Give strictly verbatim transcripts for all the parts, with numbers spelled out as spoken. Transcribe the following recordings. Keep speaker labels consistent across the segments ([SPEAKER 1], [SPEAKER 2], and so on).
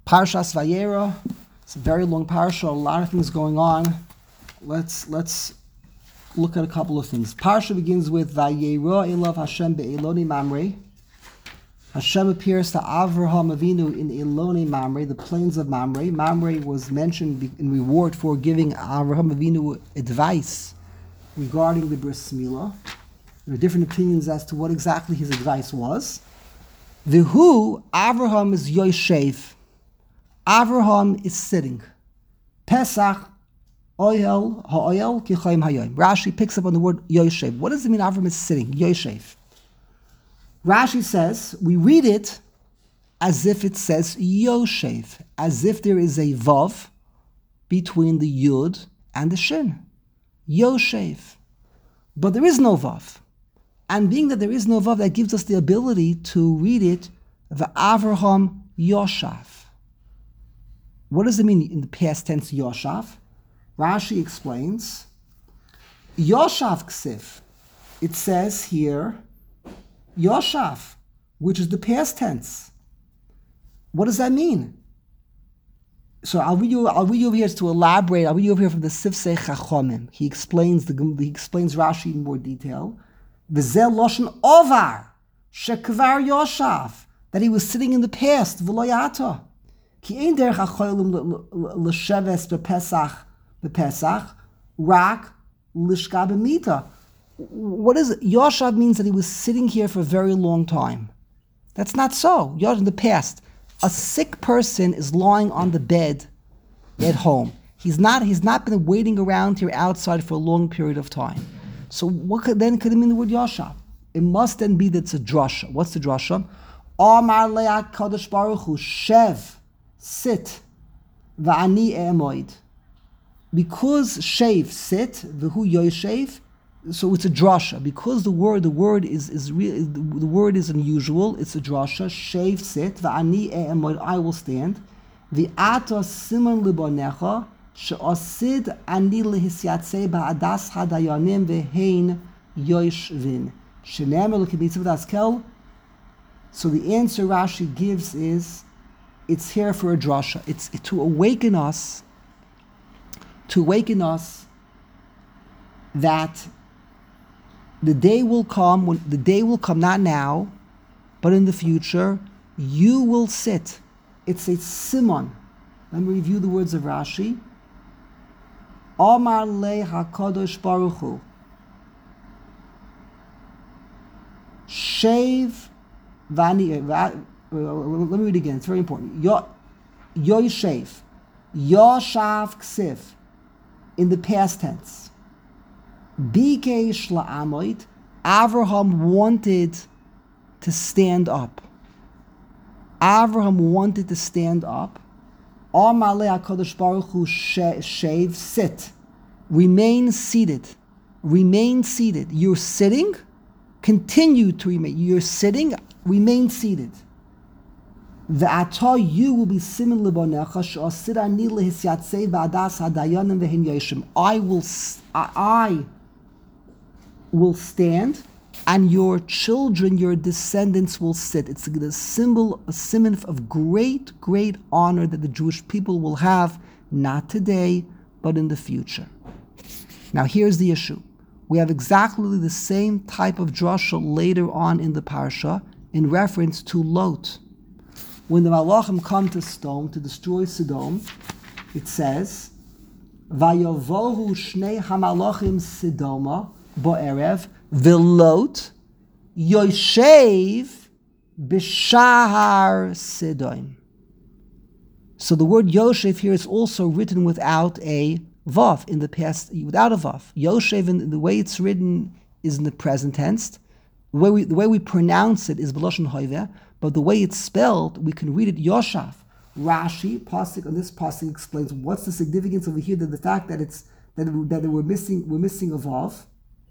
[SPEAKER 1] Parshas Vayera. It's a very long parsha, a lot of things going on. Let's let's look at a couple of things. Parsha begins with Vayera Elav Hashem be'Eloni Mamre. Hashem appears to Avraham Avinu in Eloni Mamre, the plains of Mamre. Mamre was mentioned in reward for giving Avraham Avinu advice regarding the Bris Milah. There are different opinions as to what exactly his advice was. Vihu, Avraham is Yoshev. Avraham is sitting. Pesach, Oyel, Ha'oyel, Kichayim Hayom. Rashi picks up on the word Yoshev. What does it mean Avraham is sitting? Yoshev. Rashi says, we read it as if it says Yoshev, as if there is a Vav between the Yud and the Shin. Yoshev. But there is no Vav. And being that there is no Vav, that gives us the ability to read it, V'Avraham Yoshav. What does it mean in the past tense, Yoshav? Rashi explains, Yoshav Ksif. It says here, Yoshav, which is the past tense. What does that mean? So I'll read you. I'll read you over here to elaborate. I'll read you over here from the Sifsei Chachomim. He explains the. He explains Rashi in more detail. V'zeh loshen ovar shekvar Yoshav, that he was sitting in the past. V'loyata ki ein derech acholim l'sheves bepesach bepesach rak lishka b'mita. What is it? Yoshav means that he was sitting here for a very long time. That's not so. Yoshav in the past. A sick person is lying on the bed at home. He's not He's not been waiting around here outside for a long period of time. So what could, then could it mean the word Yoshav? It must then be that it's a drasha. What's the drasha? Amar le'at kadosh baruch hu shev, sit, va'ani e'emoid. Because shev, sit, v'hu yoshev, so it's a drasha. Because the word, the word is is real. The word is unusual. It's a drasha. Shev, sit. Va'ani e'emoid. I will stand. V'ata simon libonecha she'osid ani lehisyatzei ba'adas hadayanim v'hein yoshvin shenemer l'kibitzav daskel. So the answer Rashi gives is, it's here for a drasha. It's to awaken us. To awaken us that the day will come, when the day will come, not now, but in the future, you will sit. It's a simon. Let me review the words of Rashi. Amar le HaKadosh Baruch Hu. Shev vani. Let me read again. It's very important. Yoshev. Yoshav ksif. In the past tense. Bikesh la'amoid, Avraham wanted to stand up. Avraham wanted to stand up. Amar le HaKadosh Baruch Hu shev, sit. Remain seated. Remain seated. You're sitting, continue to remain. You're sitting, remain seated. Ve'ata, you will be simin libonecha she'osid ani lehisyatzei ba'adas hadayanim v'hen yoshim. I will, I will stand, and your children, your descendants will sit. It's a symbol, a symbol of great, great honor that the Jewish people will have, not today, but in the future. Now here's the issue. We have exactly the same type of drasha later on in the parsha in reference to Lot. When the Malachim come to Sodom, to destroy Sodom, it says, Vayovohu shnei hamalachim Sodoma Bo'erev v'lot yoshev b'shahar Sidon. So the word Yoshev here is also written without a vav in the past, without a vav. Yoshev, in the way it's written, is in the present tense. The way we, the way we pronounce it is b'lashon hoiveh, but the way it's spelled, we can read it Yoshav. Rashi, pasuk on this pasuk explains what's the significance over here, that the fact that it's that that we're missing we're missing a vav.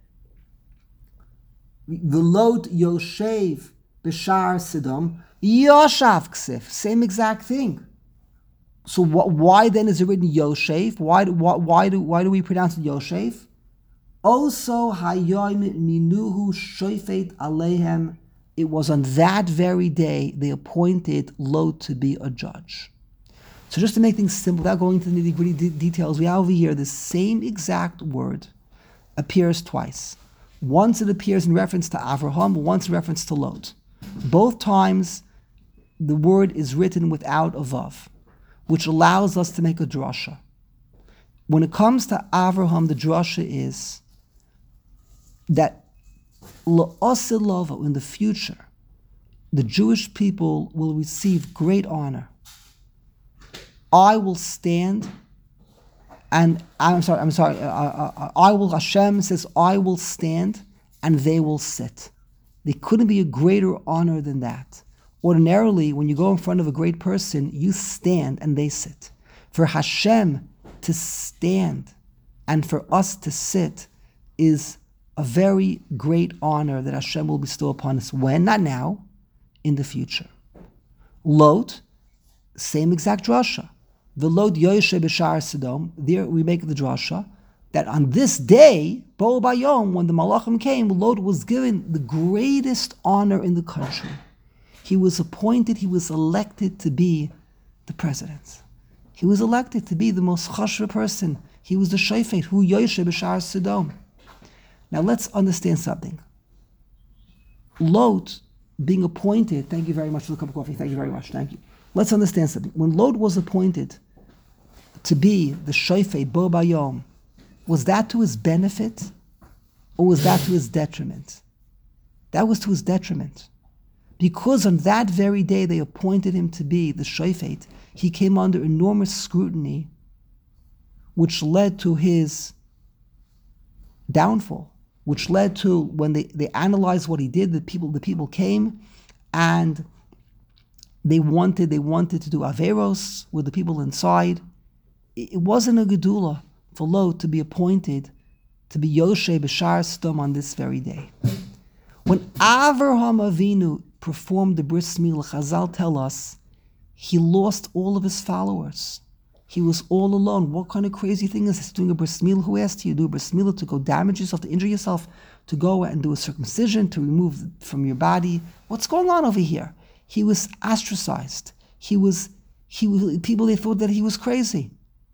[SPEAKER 1] The lot Yoshev b'shar Sidom Yoshav ksif, same exact thing. So wh- why then is it written Yoshev? Why do, why, why do why do we pronounce it Yoshev? Also hayom minuhu shofet aleihem it was on that very day they appointed Lot to be a judge. So just to make things simple, without going into the nitty-gritty de- details, we have over here the same exact word appears twice. Once it appears in reference to Avraham, once in reference to Lot. Both times the word is written without a vav, which allows us to make a drasha. When it comes to Avraham, the drasha is that la'asilava, in the future, the Jewish people will receive great honor. I will stand, and I'm sorry, I'm sorry, uh, uh, I will, Hashem says, I will stand, and they will sit. There couldn't be a greater honor than that. Ordinarily, when you go in front of a great person, you stand and they sit. For Hashem to stand and for us to sit is a very great honor that Hashem will bestow upon us. When? Not now, in the future. Lot, same exact drasha. The Lot Yoshe B'Shar Sodom, there we make the drasha, that on this day, Bo Bayom, when the Malachim came, Lot was given the greatest honor in the country. He was appointed, he was elected to be the president. He was elected to be the most chashva person. He was the shofet, who Yoshe B'Shar Sodom. Now let's understand something. Lot being appointed, thank you very much for the cup of coffee, thank you very much, thank you. Let's understand something. When Lot was appointed to be the shofet, Bo Bayom, was that to his benefit or was that to his detriment? That was to his detriment. Because on that very day they appointed him to be the shofet, he came under enormous scrutiny, which led to his downfall, which led to, when they, they analyzed what he did, the people the people came and they wanted they wanted to do averos with the people inside. It, it wasn't a gedula for Lot to be appointed to be Yoshe B'Shar Sodom on this very day. When Avraham Avinu performed the bris milah, Chazal tell us he lost all of his followers. He was all alone. What kind of crazy thing is this? Doing a bris milah? Who asked you to do a bris milah? To go damage yourself, to injure yourself, to go and do a circumcision, to remove from your body? What's going on over here? He was ostracized. He was, he was, people, they thought that he was crazy.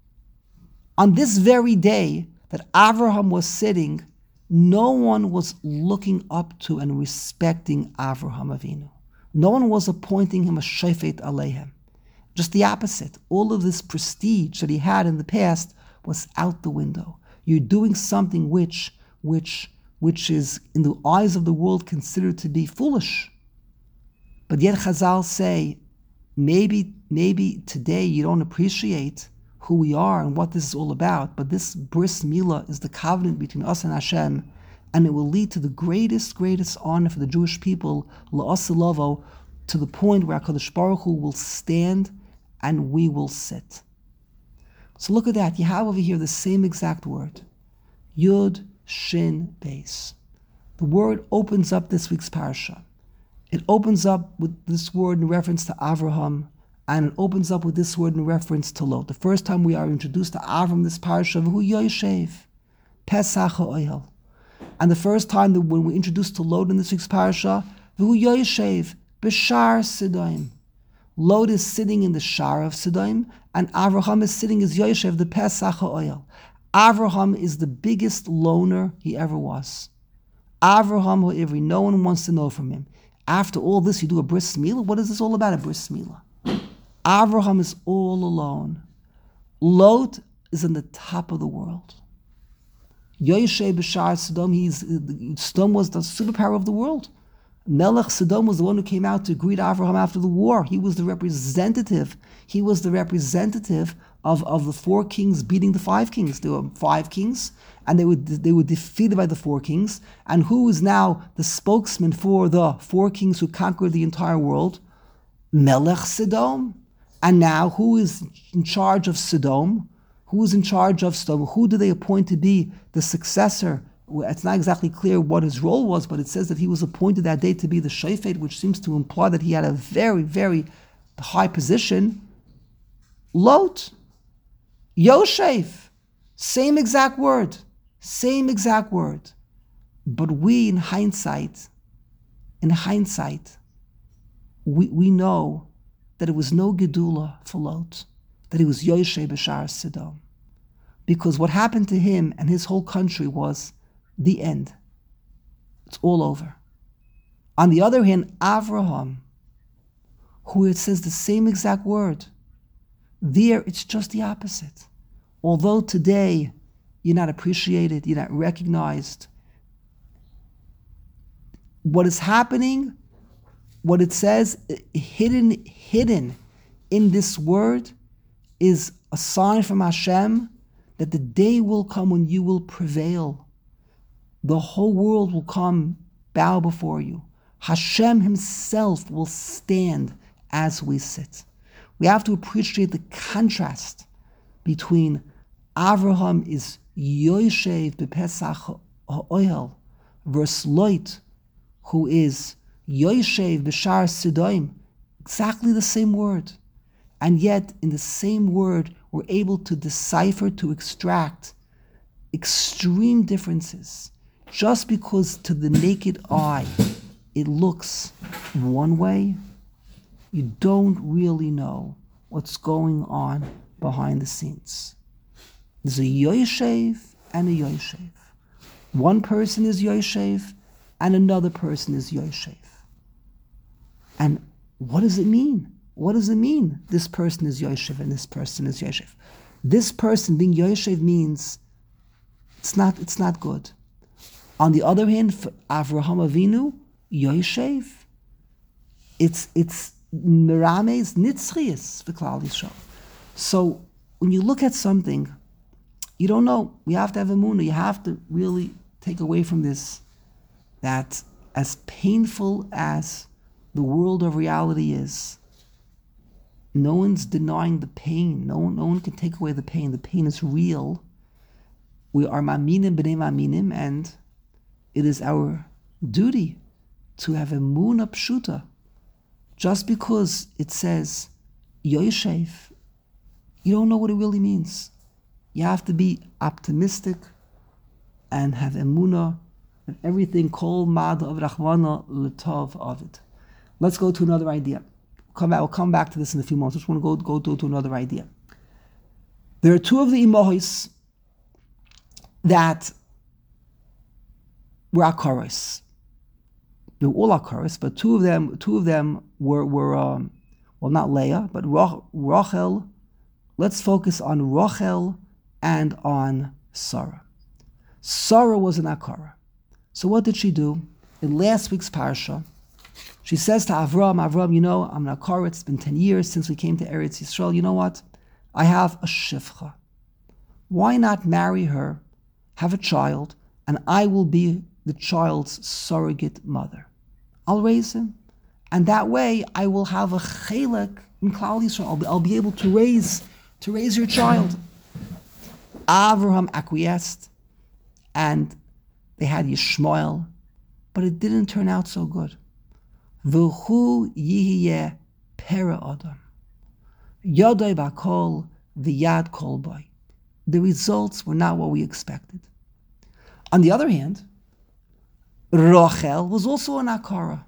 [SPEAKER 1] On this very day that Avraham was sitting, no one was looking up to and respecting Avraham Avinu. No one was appointing him a shofet aleihem. Just the opposite. All of this prestige that he had in the past was out the window. You're doing something which, which, which is in the eyes of the world considered to be foolish. But yet Chazal say, maybe, maybe today you don't appreciate who we are and what this is all about, but this bris milah is the covenant between us and Hashem, and it will lead to the greatest, greatest honor for the Jewish people, la'asilavo, to the point where HaKadosh Baruch Hu will stand and we will sit. So look at that. You have over here the same exact word, Yud Shin Beis. The word opens up this week's parasha. It opens up with this word in reference to Avraham, and it opens up with this word in reference to Lot. The first time we are introduced to Avram, this parasha, V'hu Yoshev, Pesach HaOyel. And the first time that when we're introduced to Lot in this week's parasha, V'hu Yoshev, B'Shar Sodom. Lot is sitting in the Shar of Sodom, and Avraham is sitting as Yoshev, the Pesach HaOyel. Avraham is the biggest loner he ever was. Avraham Ha'ivri, no one wants to know from him. After all this, you do a bris milah? What is this all about, a bris milah? Avraham is all alone. Lot is in the top of the world. Yoshe B'Shar Sodom, he's, Sodom was the superpower of the world. Melech Sodom was the one who came out to greet Avraham after the war. He was the representative. He was the representative of, of the four kings beating the five kings. There were five kings, and they were, they were defeated by the four kings. And who is now the spokesman for the four kings who conquered the entire world? Melech Sodom. And now, who is in charge of Sodom? Who is in charge of Sodom? Who do they appoint to be the successor? It's not exactly clear what his role was, but it says that he was appointed that day to be the shofet, which seems to imply that he had a very, very high position. Lot, Yoshev, same exact word, same exact word. But we, in hindsight, in hindsight, we, we know that it was no gedula for Lot, that he was Yoshei B'Shar Sidon. Because what happened to him and his whole country was the end. It's all over. On the other hand, Avraham, who it says the same exact word, there it's just the opposite. Although today you're not appreciated, you're not recognized, what is happening, what it says, hidden, hidden in this word is a sign from Hashem that the day will come when you will prevail. The whole world will come, bow before you. Hashem himself will stand as we sit. We have to appreciate the contrast between Avraham is Yoshev b'Pesach ha'ohel versus Lot, who is Yoshev b'Shar Sidoim. Exactly the same word. And yet, in the same word, we're able to decipher, to extract extreme differences. Just because to the naked eye it looks one way, you don't really know what's going on behind the scenes. There's a Yoshev and a Yoshev. One person is Yoshev and another person is Yoshev. And what does it mean? What does it mean? This person is Yoshev and this person is Yoshev. This person being Yoshev means it's not, it's not good. On the other hand, for Avraham Avinu, Yoshev, it's it's Merames Nitzchias for Klal Yisrael. So when you look at something, you don't know. You have to have emunah. You have to really take away from this that as painful as the world of reality is, no one's denying the pain. No one, no one can take away the pain. The pain is real. We are maminim b'nei maminim, and it is our duty to have emunah pshuta. Just because it says Yoshev, you don't know what it really means. You have to be optimistic and have emunah and everything kol mad of rachmana l'tov of it. Let's go to another idea. Come back, we'll come back to this in a few moments. I just want to go, go to, to another idea. There are two of the imohis that were akaros. They were all akaros, but two of them, two of them were were um, well, not Leah, but Rachel. Let's focus on Rachel and on Sarah. Sarah was an akara. So what did she do? In last week's parsha, she says to Avram, Avram, you know, I'm an akara. It's been ten years since we came to Eretz Yisrael. You know what? I have a shifcha. Why not marry her, have a child, and I will be the child's surrogate mother. I'll raise him, and that way I will have a chelek in Klal Yisrael. I'll be, I'll be able to raise to raise your child. Avraham acquiesced, and they had Yishmael, but it didn't turn out so good. V'hu yihiyeh pera adam, yodai bakol v'yad kol boy. The results were not what we expected. On the other hand, Rachel was also an akara.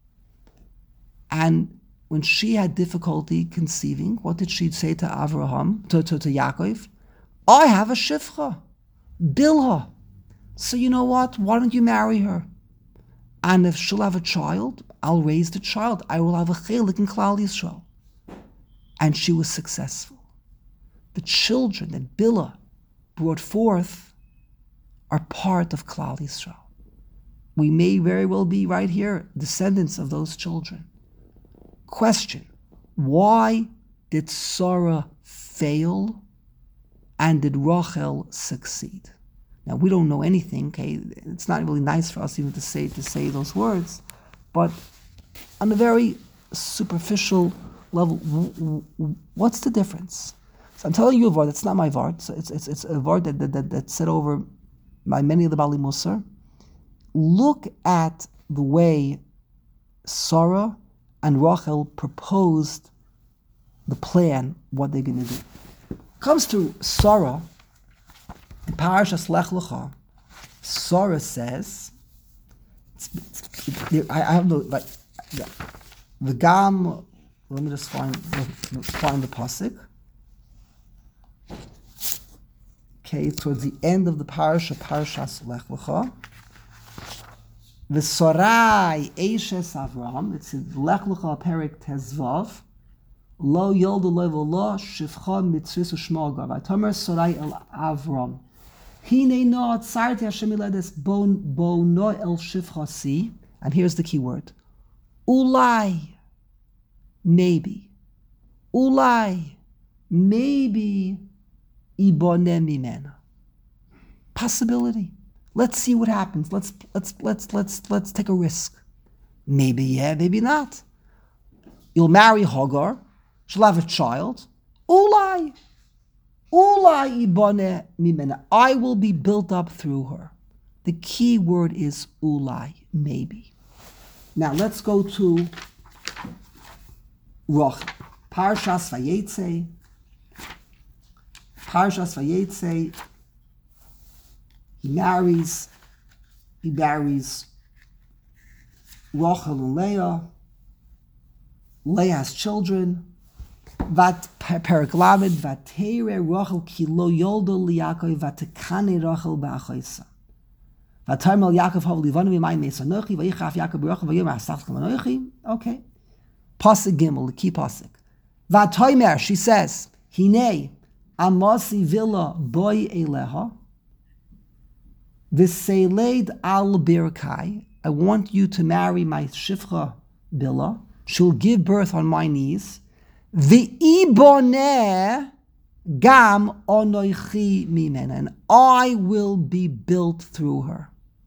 [SPEAKER 1] And when she had difficulty conceiving, what did she say to Avraham, to, to, to Yaakov? I have a shifcha, Bilha. So you know what? Why don't you marry her? And if she'll have a child, I'll raise the child. I will have a chelik in Klal Yisrael. And she was successful. The children that Bilha brought forth are part of Klal Yisrael. We may very well be right here, descendants of those children. Question, why did Sarah fail and did Rachel succeed? Now, we don't know anything, okay? It's not really nice for us even to say to say those words, but on a very superficial level, what's the difference? So I'm telling you a word, it's not my word, so it's, it's, it's a word that, that, that, that's said over by many of the Bali Musar. Look at the way Sarah and Rachel proposed the plan, what they're going to do. Comes to Sarah, in Parashas Lech Lecha, Sarah says, it's, it's, it, I, I have no, like, the Gam, let me just find, find the pasuk. Okay, towards the end of the parasha, Parashas Lech Lecha. V'sorai Eishes Avram, it's in Lech Lecha Perik Tezvav, Lo Yoldu Lo Lo Shivcha Mitzvus U'Shmo Agav. V'tomer Sorai El Avram. Hine no Tzarti Hashem Iledes Bo No El Shivcha Si. And here's the key word. Ulai. Maybe. Ulai. Maybe. Ibone Mimena. Possibility. Let's see what happens. Let's let's let's let's let's take a risk. Maybe yeah, maybe not. You'll marry Hagar. She'll have a child. Ulai. Ulai ibone mimena. I will be built up through her. The key word is ulai, maybe. Now let's go to Roch. Parshas Vayetze. Parshas Vayetze. He marries, he marries Rachel and Leah. Leah has children. Vat Perek Lamed, Vatere Rachel ki lo yoldo liYaakov, Vatekane Rachel ba'achoisa. Vatarmel Yaakov hav livanu v'mayim me'esanochi, Vayichaf Yaakov b'Rachel v'yom ha'asach kamanochi. Okay. Pasuk Gimel, the key pasuk. Vatomer, she says, Hinei amasi villa boy eleha. V'seiled al birkai. I want you to marry my shifcha Billah. She'll give birth on my knees. V'iboneh gam onoichi mimena. And I will be built through her.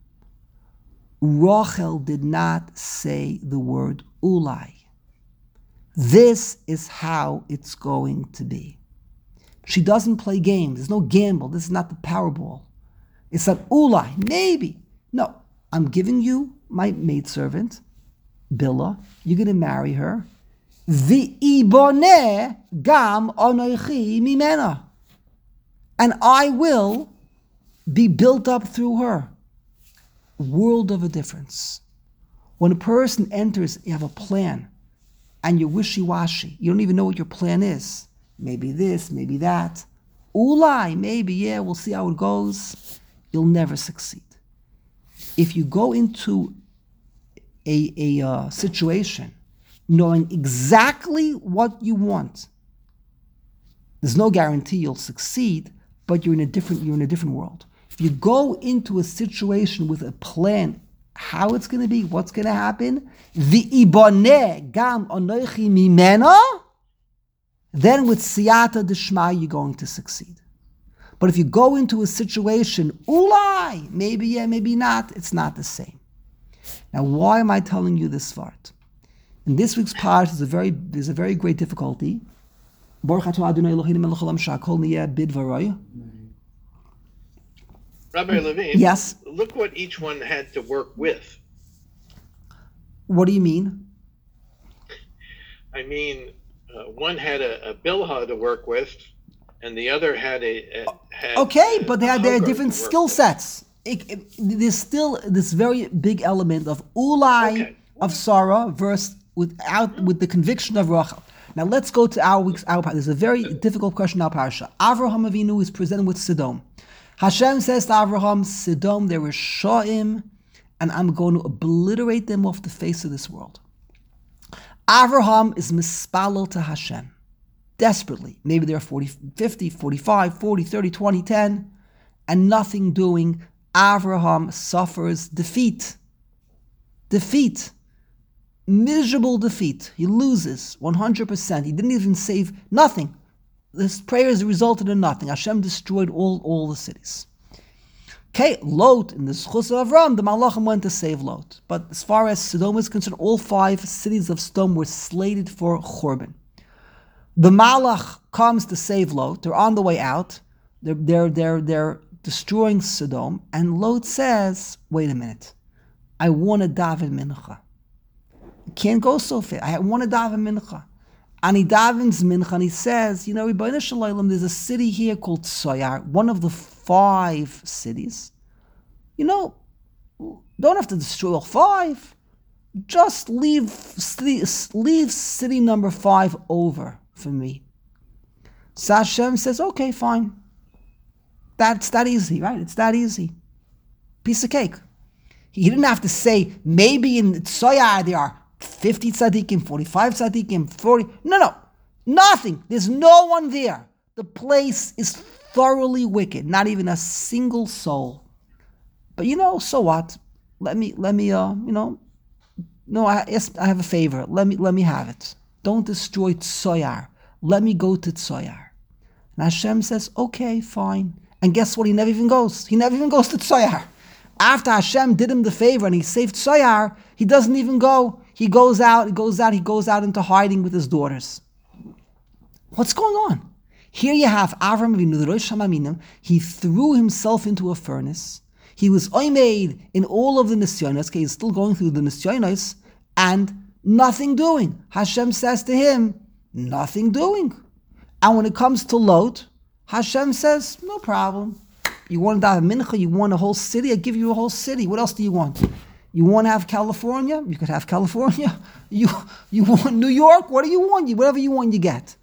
[SPEAKER 1] Rachel did not say the word ulai. This is how it's going to be. She doesn't play games. There's no gamble. This is not the Powerball. It's an ulai, maybe. No, I'm giving you my maidservant, Billah. You're going to marry her. V'iboneh gam onoichi mimena. And I will be built up through her. World of a difference. When a person enters, you have a plan, and you're wishy-washy. You don't even know what your plan is. Maybe this, maybe that. Ulai, maybe, yeah, we'll see how it goes. You'll never succeed. If you go into a, a uh, situation knowing exactly what you want, there's no guarantee you'll succeed, but you're in a different you're in a different world. If you go into a situation with a plan, how it's going to be, what's going to happen, v'iboneh gam onoichi mimena, then with siyata d'shma you're going to succeed. But if you go into a situation, ulai, maybe yeah, maybe not, it's not the same. Now, why am I telling you this part? In this week's part, there's a very, there's a very great difficulty. Rabbi
[SPEAKER 2] Levine,
[SPEAKER 1] yes.
[SPEAKER 2] Look what each one had to work with.
[SPEAKER 1] What do you mean?
[SPEAKER 2] I mean, uh, one had a, a Bilhah to work with, and the other had a, a had
[SPEAKER 1] okay,
[SPEAKER 2] a,
[SPEAKER 1] but they
[SPEAKER 2] a
[SPEAKER 1] had their
[SPEAKER 2] Hagar
[SPEAKER 1] different
[SPEAKER 2] to work
[SPEAKER 1] skill
[SPEAKER 2] with.
[SPEAKER 1] sets. It, it, there's still this very big element of ulai
[SPEAKER 2] Okay.
[SPEAKER 1] of Sarah versus without with the conviction of Rachel. Now let's go to our week's our part. There's a very difficult question in our parasha. Avraham Avinu is presented with Sodom. Hashem says to Avraham, Sodom, there is Sha'im, and I'm going to obliterate them off the face of this world. Avraham is mispalel to Hashem, desperately. Maybe there are forty, fifty, forty-five, forty, thirty, twenty, ten, and nothing doing. Avraham suffers defeat. Defeat. Miserable defeat. He loses one hundred percent. He didn't even save nothing. His prayers resulted in nothing. Hashem destroyed all, all the cities. Okay, Lot, in the Zchus of Avram, the Malachim went to save Lot. But as far as Sodom is concerned, all five cities of Sodom were slated for Churban. The Malach comes to save Lot. They're on the way out. They're, they're, they're, they're destroying Sodom. And Lot says, wait a minute. I want to daven mincha. It can't go so fast. I want to daven mincha. And he davens mincha and he says, you know, Rebbeinu Shalom, there's a city here called Tsoyar, one of the five cities. You know, don't have to destroy all five. Just leave city, leave city number five over for me. So Hashem says, okay, fine. That's that easy, right? It's that easy. Piece of cake. He didn't have to say, maybe in Tzoyar there are fifty tzaddikim, forty-five tzaddikim, forty. No, no. Nothing. There's no one there. The place is thoroughly wicked. Not even a single soul. But you know, so what? Let me, let me, uh, you know, no, I, yes, I have a favor. Let me, let me have it. Don't destroy Tzoyar. Let me go to Tzoyar. And Hashem says, okay, fine. And guess what? He never even goes. He never even goes to Tzoyar. After Hashem did him the favor and he saved Tzoyar, he doesn't even go. He goes out, he goes out, he goes out into hiding with his daughters. What's going on? Here you have Avram Avinu, the Rosh Hamaminam. He threw himself into a furnace. He was oimed in all of the nisyonos. Okay, he's still going through the nisyonos and nothing doing. Hashem says to him, nothing doing. And when it comes to Lot, Hashem says, no problem. You want to have a mincha, you want a whole city, I give you a whole city. What else do you want? You want to have California? You could have California. You you want New York? What do you want? You Whatever you want, you get.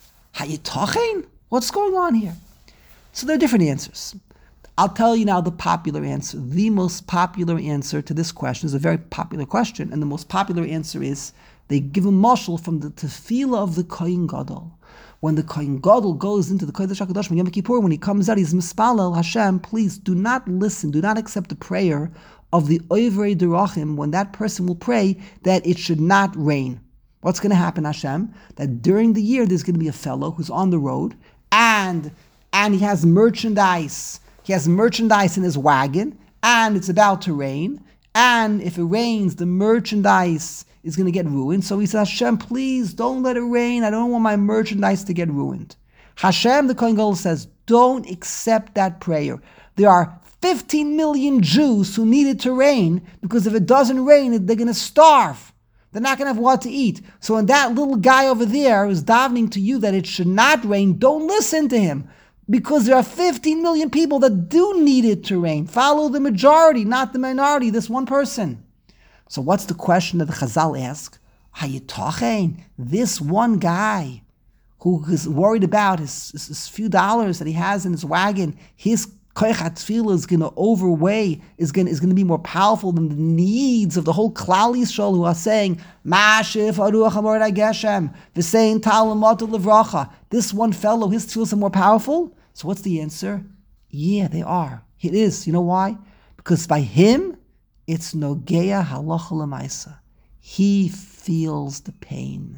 [SPEAKER 1] Hayitachen? What's going on here? So there are different answers. I'll tell you now the popular answer. The most popular answer to this question is a very popular question, and the most popular answer is they give a mashal from the tefillah of the Kohen Gadol. When the Kohen Gadol goes into the Kodesh HaKadosh Yom Kippur, when he comes out, he's mispalel, Hashem, please do not listen, do not accept the prayer of the Oivrei Derachim when that person will pray that it should not rain. What's going to happen, Hashem? That during the year there's going to be a fellow who's on the road and and he has merchandise. He has merchandise in his wagon and it's about to rain. And if it rains, the merchandise is going to get ruined. So he says, Hashem, please don't let it rain. I don't want my merchandise to get ruined. Hashem, the Kohen Gadol, says, don't accept that prayer. There are fifteen million Jews who need it to rain because if it doesn't rain, they're going to starve. They're not going to have what to eat. So when that little guy over there is davening to you that it should not rain, don't listen to him because there are fifteen million people that do need it to rain. Follow the majority, not the minority, this one person. So what's the question that the Chazal ask? Hayitachen, this one guy who is worried about his, his, his few dollars that he has in his wagon, his koich hatfilah is going to overweigh, is going, is going to be more powerful than the needs of the whole Klal Yisrael who are saying, Mashif aruach hamor geshem, v'sein talamot levracha. This one fellow, his tefillos are more powerful? So what's the answer? Yeah, they are. It is. You know why? Because by him, it's nogeya halacha l'maisa. He feels the pain.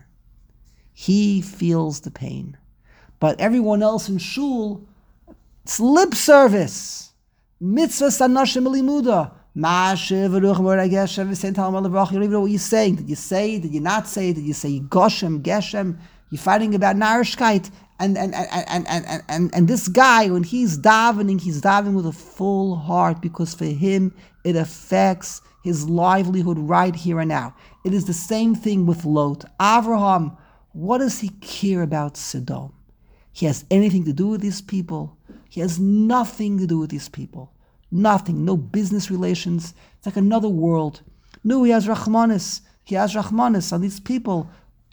[SPEAKER 1] He feels the pain. But everyone else in shul, it's lip service. Mitzvah sanashim limuda. Ma'ashiv v'ruch mora geshem v'sein talmud levrach. You don't even know what you're saying. Did you say? Did you not say? Did you say goshem, geshem? You're fighting about narishkeit. And and, and, and, and, and and this guy, when he's davening, he's davening with a full heart because for him, it affects his livelihood right here and now. It is the same thing with Lot. Avraham, what does he care about Sodom? He has anything to do with these people? He has nothing to do with these people. Nothing. No business relations. It's like another world. No, he has Rahmanis. He has Rahmanis on these people.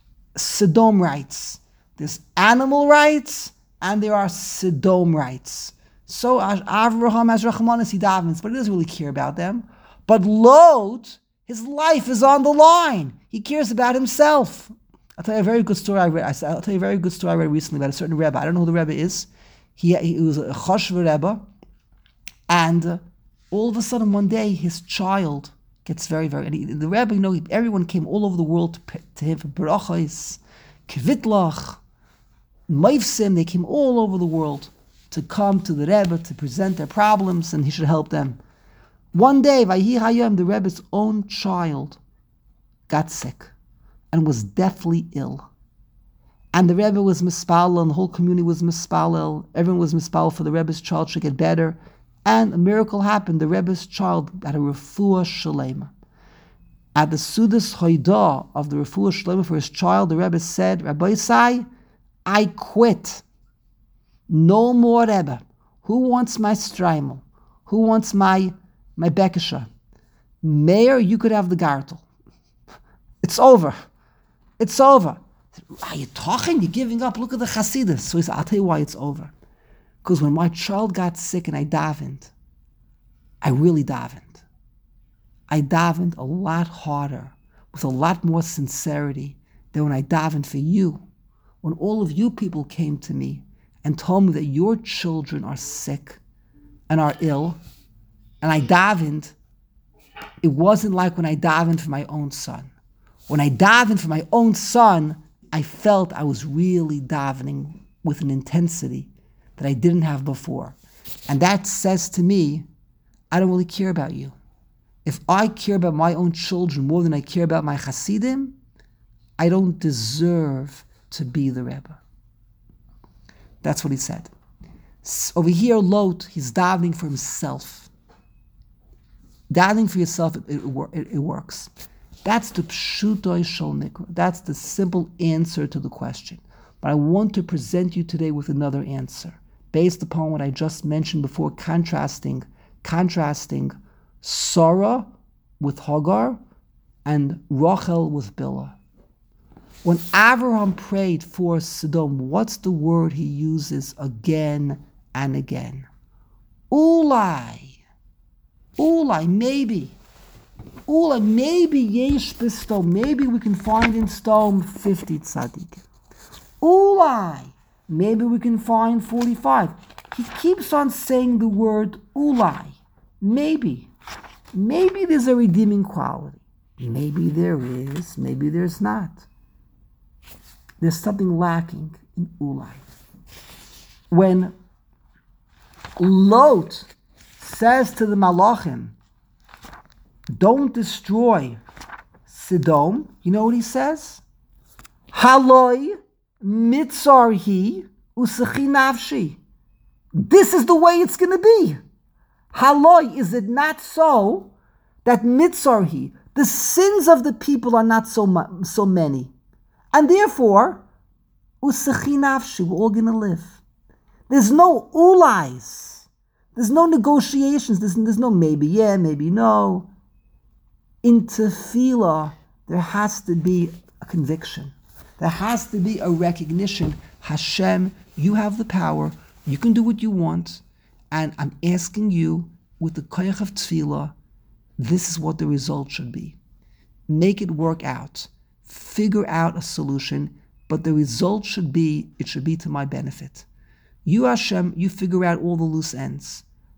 [SPEAKER 1] Sodom rights. There's animal rights and there are Sodom rights. So Avraham has Rahmanis, he davens, but he doesn't really care about them. But Lot, his life is on the line. He cares about himself. I'll tell you a very good story I read. I'll tell you a very good story I read recently about a certain Rebbe. I don't know who the Rebbe is. He, he was a Choshver Rebbe. And uh, all of a sudden one day his child gets very, very... And he, the Rebbe, you know, everyone came all over the world to, to him for Barachos, Kvitlach, Maifsim. They came all over the world to come to the Rebbe to present their problems and he should help them. One day, Vayhi Hayom, the Rebbe's own child got sick and was deathly ill. And the Rebbe was mispalel, and the whole community was mispalel. Everyone was mispalel for the Rebbe's child should get better. And a miracle happened. The Rebbe's child had a refuah shalema. At the Sudas Hoidah of the refuah shalema for his child, the Rebbe said, Rabbi Yisai, I quit. No more Rebbe. Who wants my streimel? Who wants my my bekesha? Mayor, you could have the gartel. It's over. It's over. Are you talking? You're giving up. Look at the Hasidus. So he said, I'll tell you why it's over. Because when my child got sick and I davened, I really davened. I davened a lot harder, with a lot more sincerity than when I davened for you. When all of you people came to me and told me that your children are sick and are ill, and I davened, it wasn't like when I davened for my own son. When I davened for my own son, I felt I was really davening with an intensity that I didn't have before. And that says to me, I don't really care about you. If I care about my own children more than I care about my Hasidim, I don't deserve to be the Rebbe. That's what he said. Over here, Lot, he's davening for himself. Davening for yourself, it, it, it, it works. That's the pshutoi shel mikra. That's the simple answer to the question. But I want to present you today with another answer, based upon what I just mentioned before, contrasting, contrasting Sarah with Hagar and Rachel with Bilhah. When Avraham prayed for Sodom, what's the word he uses again and again? Ulai. Ulai, maybe. Ulai, maybe yesh b'Sodom. Maybe we can find in Sodom fifty tzaddikim. Ulai, maybe we can find forty-five. He keeps on saying the word ulai. Maybe. Maybe there's a redeeming quality. Maybe there is. Maybe there's not. There's something lacking in ulai. When Lot says to the Malachim, don't destroy Sodom, you know what he says? Haloi mitzarhi usechi nafshi. This is the way it's going to be. Haloi, is it not so that mitzarhi, the sins of the people are not so mu- so many, and therefore usechi nafshi, we're all going to live. There's no ulais. There's no negotiations. There's, there's no maybe yeah, maybe no. In tefillah, there has to be a conviction. There has to be a recognition. Hashem, you have the power. You can do what you want. And I'm asking you, with the koyach of tefillah, this is what the result should be. Make it work out. Figure out a solution. But the result should be, it should be to my benefit. You, Hashem, you figure out all the loose ends.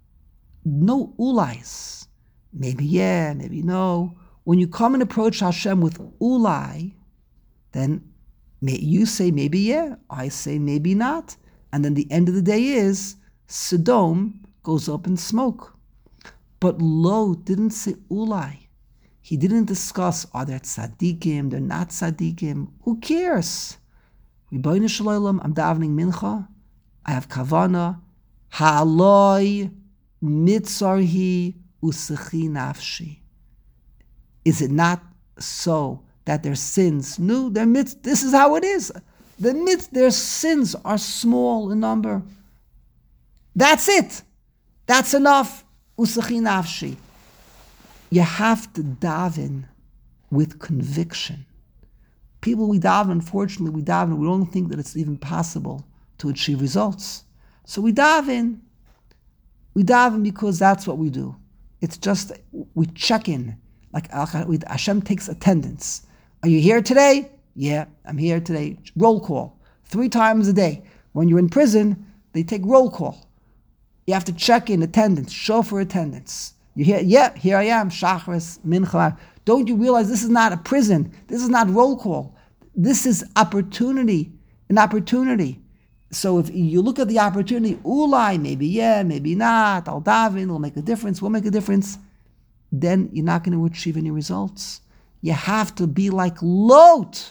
[SPEAKER 1] No ulais. Maybe yeah, maybe no. When you come and approach Hashem with ulai, then may, you say maybe yeah, I say maybe not. And then the end of the day is, Sodom goes up in smoke. But Lot didn't say ulai. He didn't discuss, are there tzaddikim, they're not tzaddikim. Who cares? Ribono shel olam, I'm davening mincha. I have kavana. Ha'aloi mitzarhi usechi nafshi. Is it not so that their sins, no, their mitz, this is how it is. The mitz, their sins are small in number. That's it. That's enough. Usechi nafshi. You have to daven with conviction. People we daven, unfortunately, we daven, we don't think that it's even possible to achieve results. So we daven. We daven because that's what we do. It's just, we check in. Like Hashem takes attendance. Are you here today? Yeah, I'm here today. Roll call. Three times a day. When you're in prison, they take roll call. You have to check in attendance, show for attendance. You hear? Yeah, here I am, Shachris, Mincha. Don't you realize this is not a prison? This is not roll call. This is opportunity, an opportunity. So if you look at the opportunity, ulai, maybe yeah, maybe not, I'll daven, it'll make a difference, we'll make a difference, then you're not going to achieve any results. You have to be like Lot.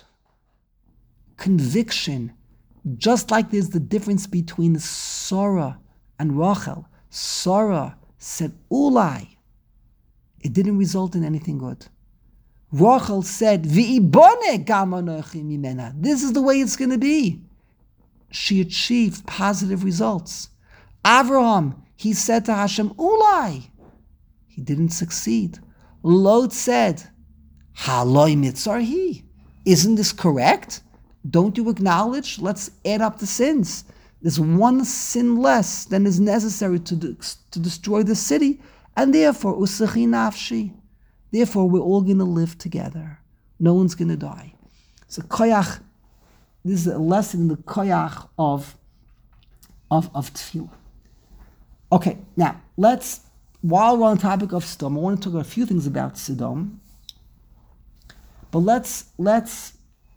[SPEAKER 1] Conviction. Just like there's the difference between Sarah and Rachel. Sarah said, ulai. It didn't result in anything good. Rachel said, V'ibone gam anochi mimena. This is the way it's going to be. She achieved positive results. Avraham, he said to Hashem, ulai. He didn't succeed. Lot said, haloi mitzarhi. Isn't this correct? Don't you acknowledge? Let's add up the sins. There's one sin less than is necessary to, de- to destroy the city, and therefore, usachi nafshi, therefore we're all going to live together. No one's going to die. So koyach, this is a lesson in the koyach of, of, of tefillah. Okay, now, let's, while we're on the topic of Sodom, I want to talk about a few things about Sodom, but let's, let's,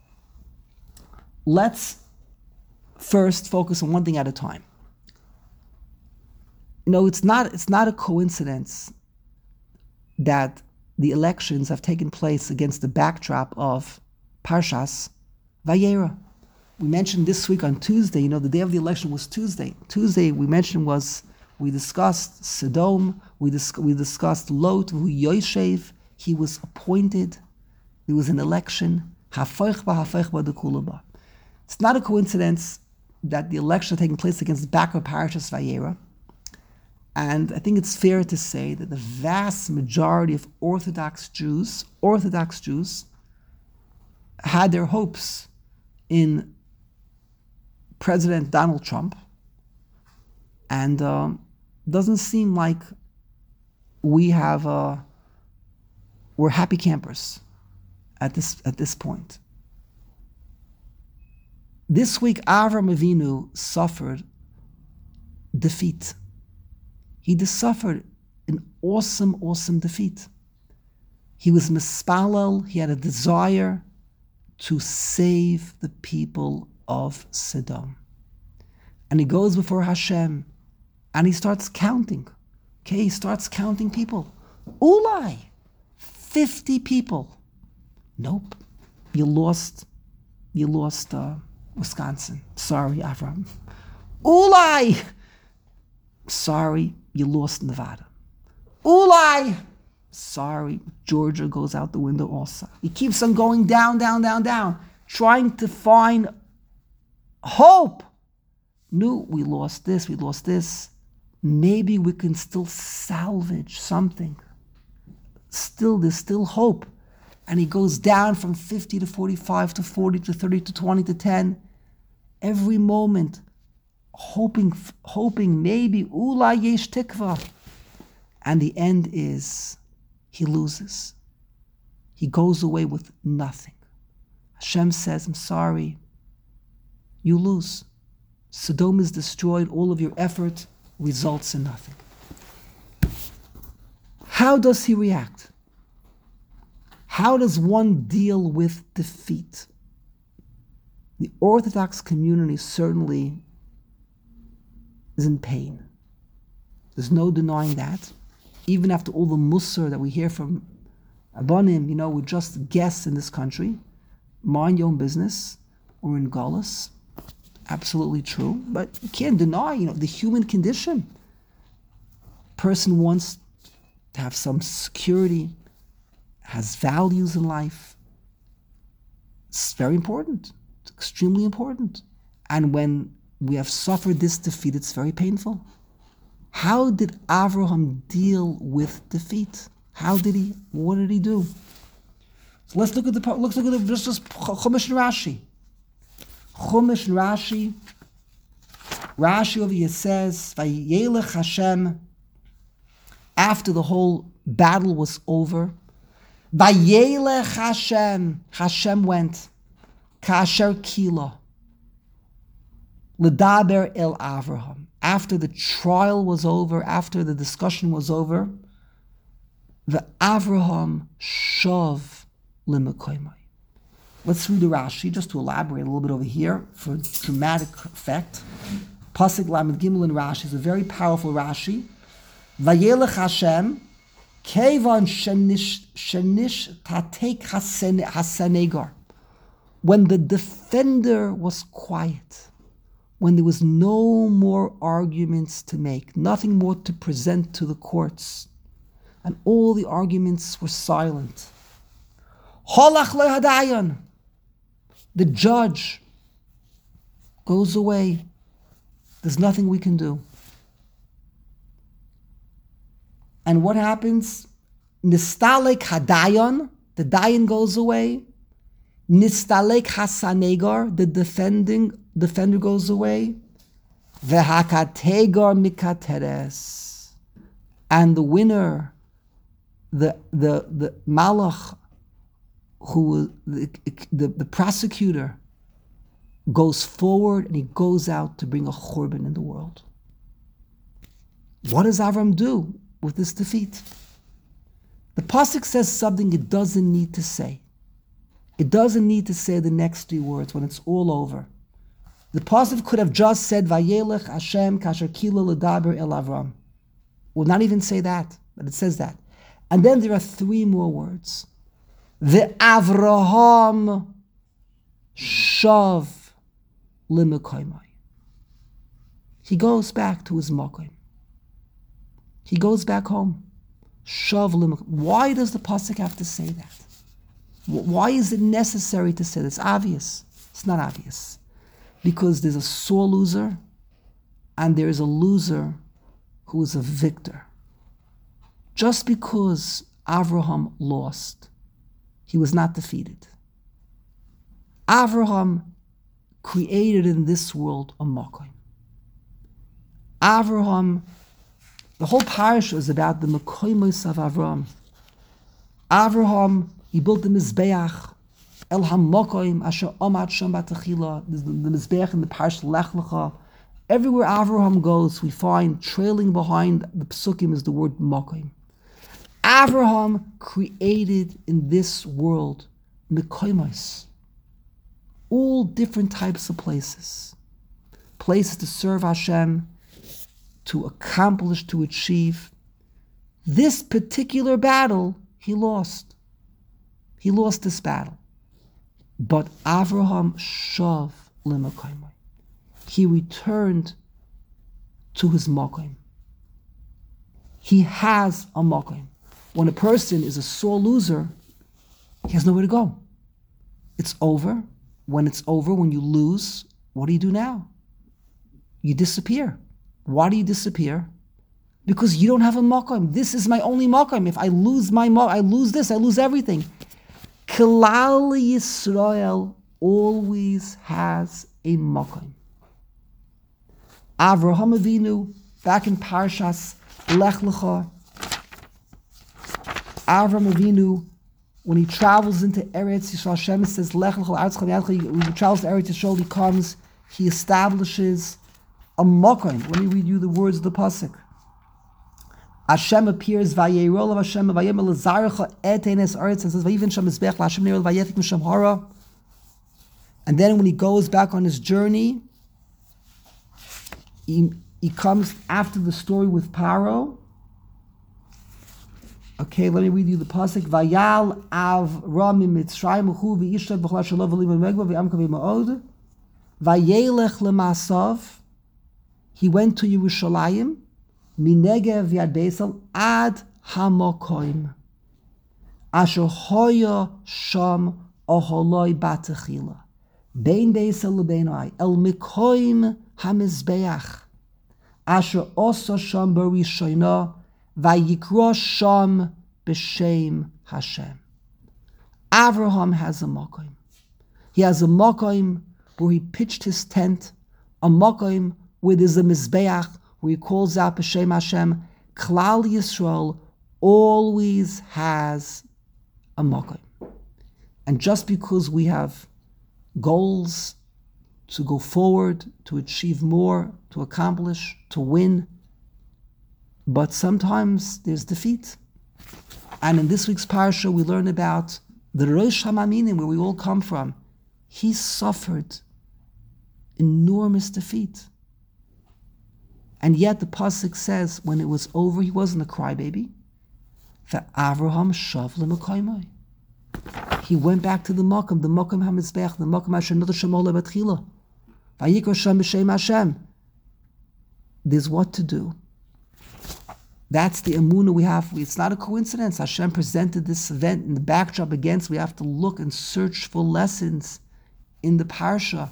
[SPEAKER 1] let's first focus on one thing at a time. You know, it's not, it's not a coincidence that the elections have taken place against the backdrop of Parshas Vayera. We mentioned this week on Tuesday, you know, the day of the election was Tuesday. Tuesday, we mentioned was, we discussed Sodom, we, dis- we discussed Lot, who Yoshev, he was appointed, there was an election. Hafech ba, hafech ba, dekula ba. It's not a coincidence that the election taking place against the backdrop of Parshas Vayera. And I think it's fair to say that the vast majority of Orthodox Jews, Orthodox Jews, had their hopes in President Donald Trump, and um, doesn't seem like we have uh, we're happy campers at this at this point. This week, Avram Avinu suffered defeat. He just suffered an awesome, awesome defeat. He was mispalel. He had a desire to save the people of Sodom. And he goes before Hashem, and he starts counting. Okay, he starts counting people. Ulai, fifty people. Nope, you lost, you lost uh, Wisconsin. Sorry, Avram. Ulai, sorry, you lost Nevada. Ulai, sorry, Georgia goes out the window also. He keeps on going down, down, down, down, trying to find hope. No, we lost this, we lost this. Maybe we can still salvage something. Still, there's still hope. And he goes down from fifty to forty-five to forty to thirty to twenty to ten. Every moment, hoping, hoping maybe, Ula yesh tikva. And the end is, he loses. He goes away with nothing. Hashem says, I'm sorry, you lose. Sodom is destroyed, all of your effort results in nothing. How does he react? How does one deal with defeat? The Orthodox community certainly is in pain. There's no denying that. Even after all the mussar that we hear from Abanim, you know, we're just guests in this country. Mind your own business. Or in Galus. Absolutely true. But you can't deny, you know, the human condition. Person wants to have some security, has values in life. It's very important. It's extremely important. And when we have suffered this defeat, it's very painful. How did Avraham deal with defeat? How did he, what did he do? So let's look at the, let's look at the, just, just Chumash and Rashi. Chumash and Rashi. Rashi over here says, Vayelech Hashem, after the whole battle was over, Vayelech Hashem, Hashem went, Kasher Kila, L'daber el Avraham. After the trial was over, after the discussion was over, the Avraham shav l'mekoymai. Let's read the Rashi, just to elaborate a little bit over here for dramatic effect. Pasuk Lamed Gimel in Rashi is a very powerful Rashi. Vayelech Hashem, kevan shenish shenish tatek hasanegar. When the defender was quiet, when there was no more arguments to make, nothing more to present to the courts, and all the arguments were silent. Holach lehadayan. The judge goes away. There's nothing we can do. And what happens? Nistalek hadayan, the dayan goes away. Nistalek hasanegar, the defending defender goes away. V'hakategor mikateres, and the winner, the the the malach, who the, the the prosecutor, goes forward and he goes out to bring a churban in the world. What does Avram do with this defeat? The pasuk says something it doesn't need to say. It doesn't need to say the next three words when it's all over. The pasuk could have just said Vayelech Hashem kasher kilo ledaber el Avram. Would not even say that, but it says that. And then there are three more words. The Avraham shav limekaymai. He goes back to his makom. He goes back home. Shav limekaymai. Why does the pasuk have to say that? Why is it necessary to say that? It's obvious. It's not obvious. Because there's a sore loser and there is a loser who is a victor. Just because Avraham lost, he was not defeated. Avraham created in this world a makom. Avraham, the whole parasha is about the makomos of Avraham. Avraham, he built the Mizbeach, El HaMakom, Asher Omad Sham Batachila, the, the Mizbeach in the Parashat Lech Lecha. Everywhere Avraham goes, we find trailing behind the Psukim is the word Makom. Avraham created in this world Mekomos, all different types of places. Places to serve Hashem, to accomplish, to achieve. This particular battle, he lost. He lost this battle. But Avraham shav limakaymai. He returned to his makom. He has a makom. When a person is a sore loser, he has nowhere to go. It's over. When it's over, when you lose, what do you do now? You disappear. Why do you disappear? Because you don't have a makom. This is my only makom. If I lose my makom, I lose this, I lose everything. Klal Yisrael always has a makom. Avraham Avinu, back in Parshas Lech Lecha, Avraham Avinu, when he travels into Eretz Yisrael, Hashem says, Lech Lecha L'Aretz Chavayadcha, when he travels to Eretz Yisrael, he comes, he establishes a makom. Let me read you the words of the pasuk. Hashem appears, Vayerol of Hashem, Vayem Elazarcha et Enes Eretz, and says, Vayiven Shem Mizbech, Hashem Nerol Vayetik Mishem Hara. And then when he goes back on his journey, he, he comes after the story with Paro. Okay, let me read you the pasuk. Vayal Avram Mitzrayim Hu v'Yishtav B'chol Shalom V'Lim Megva V'Amka V'Ma'od Vayelech L'Masav. He went to Yerushalayim. Minegev Yad Beisal ad hamakoim asher hoya sham oholoi batachila bein Beisal lebenai el mikoim hamizbeach asher osa sham barishona vayikra sham b'shem Hashem. Avraham has a makom. He has a makom where he pitched his tent, a makom where there's a mizbeach, where he calls out B'Shem Hashem. Klal Yisrael always has a makom. And just because we have goals to go forward, to achieve more, to accomplish, to win, but sometimes there's defeat. And in this week's parasha, we learn about the Rosh Hamaminim, where we all come from. He suffered enormous defeat. And yet the pasuk says, when it was over, he wasn't a crybaby. That Avraham shav lemakaymai. He went back to the makom, the makom hamizbech, the makom asher notah shemo lebatchila. Vayikra sham b'shem Hashem. There's what to do. That's the emunah we have. It's not a coincidence. Hashem presented this event in the backdrop against. We have to look and search for lessons in the parsha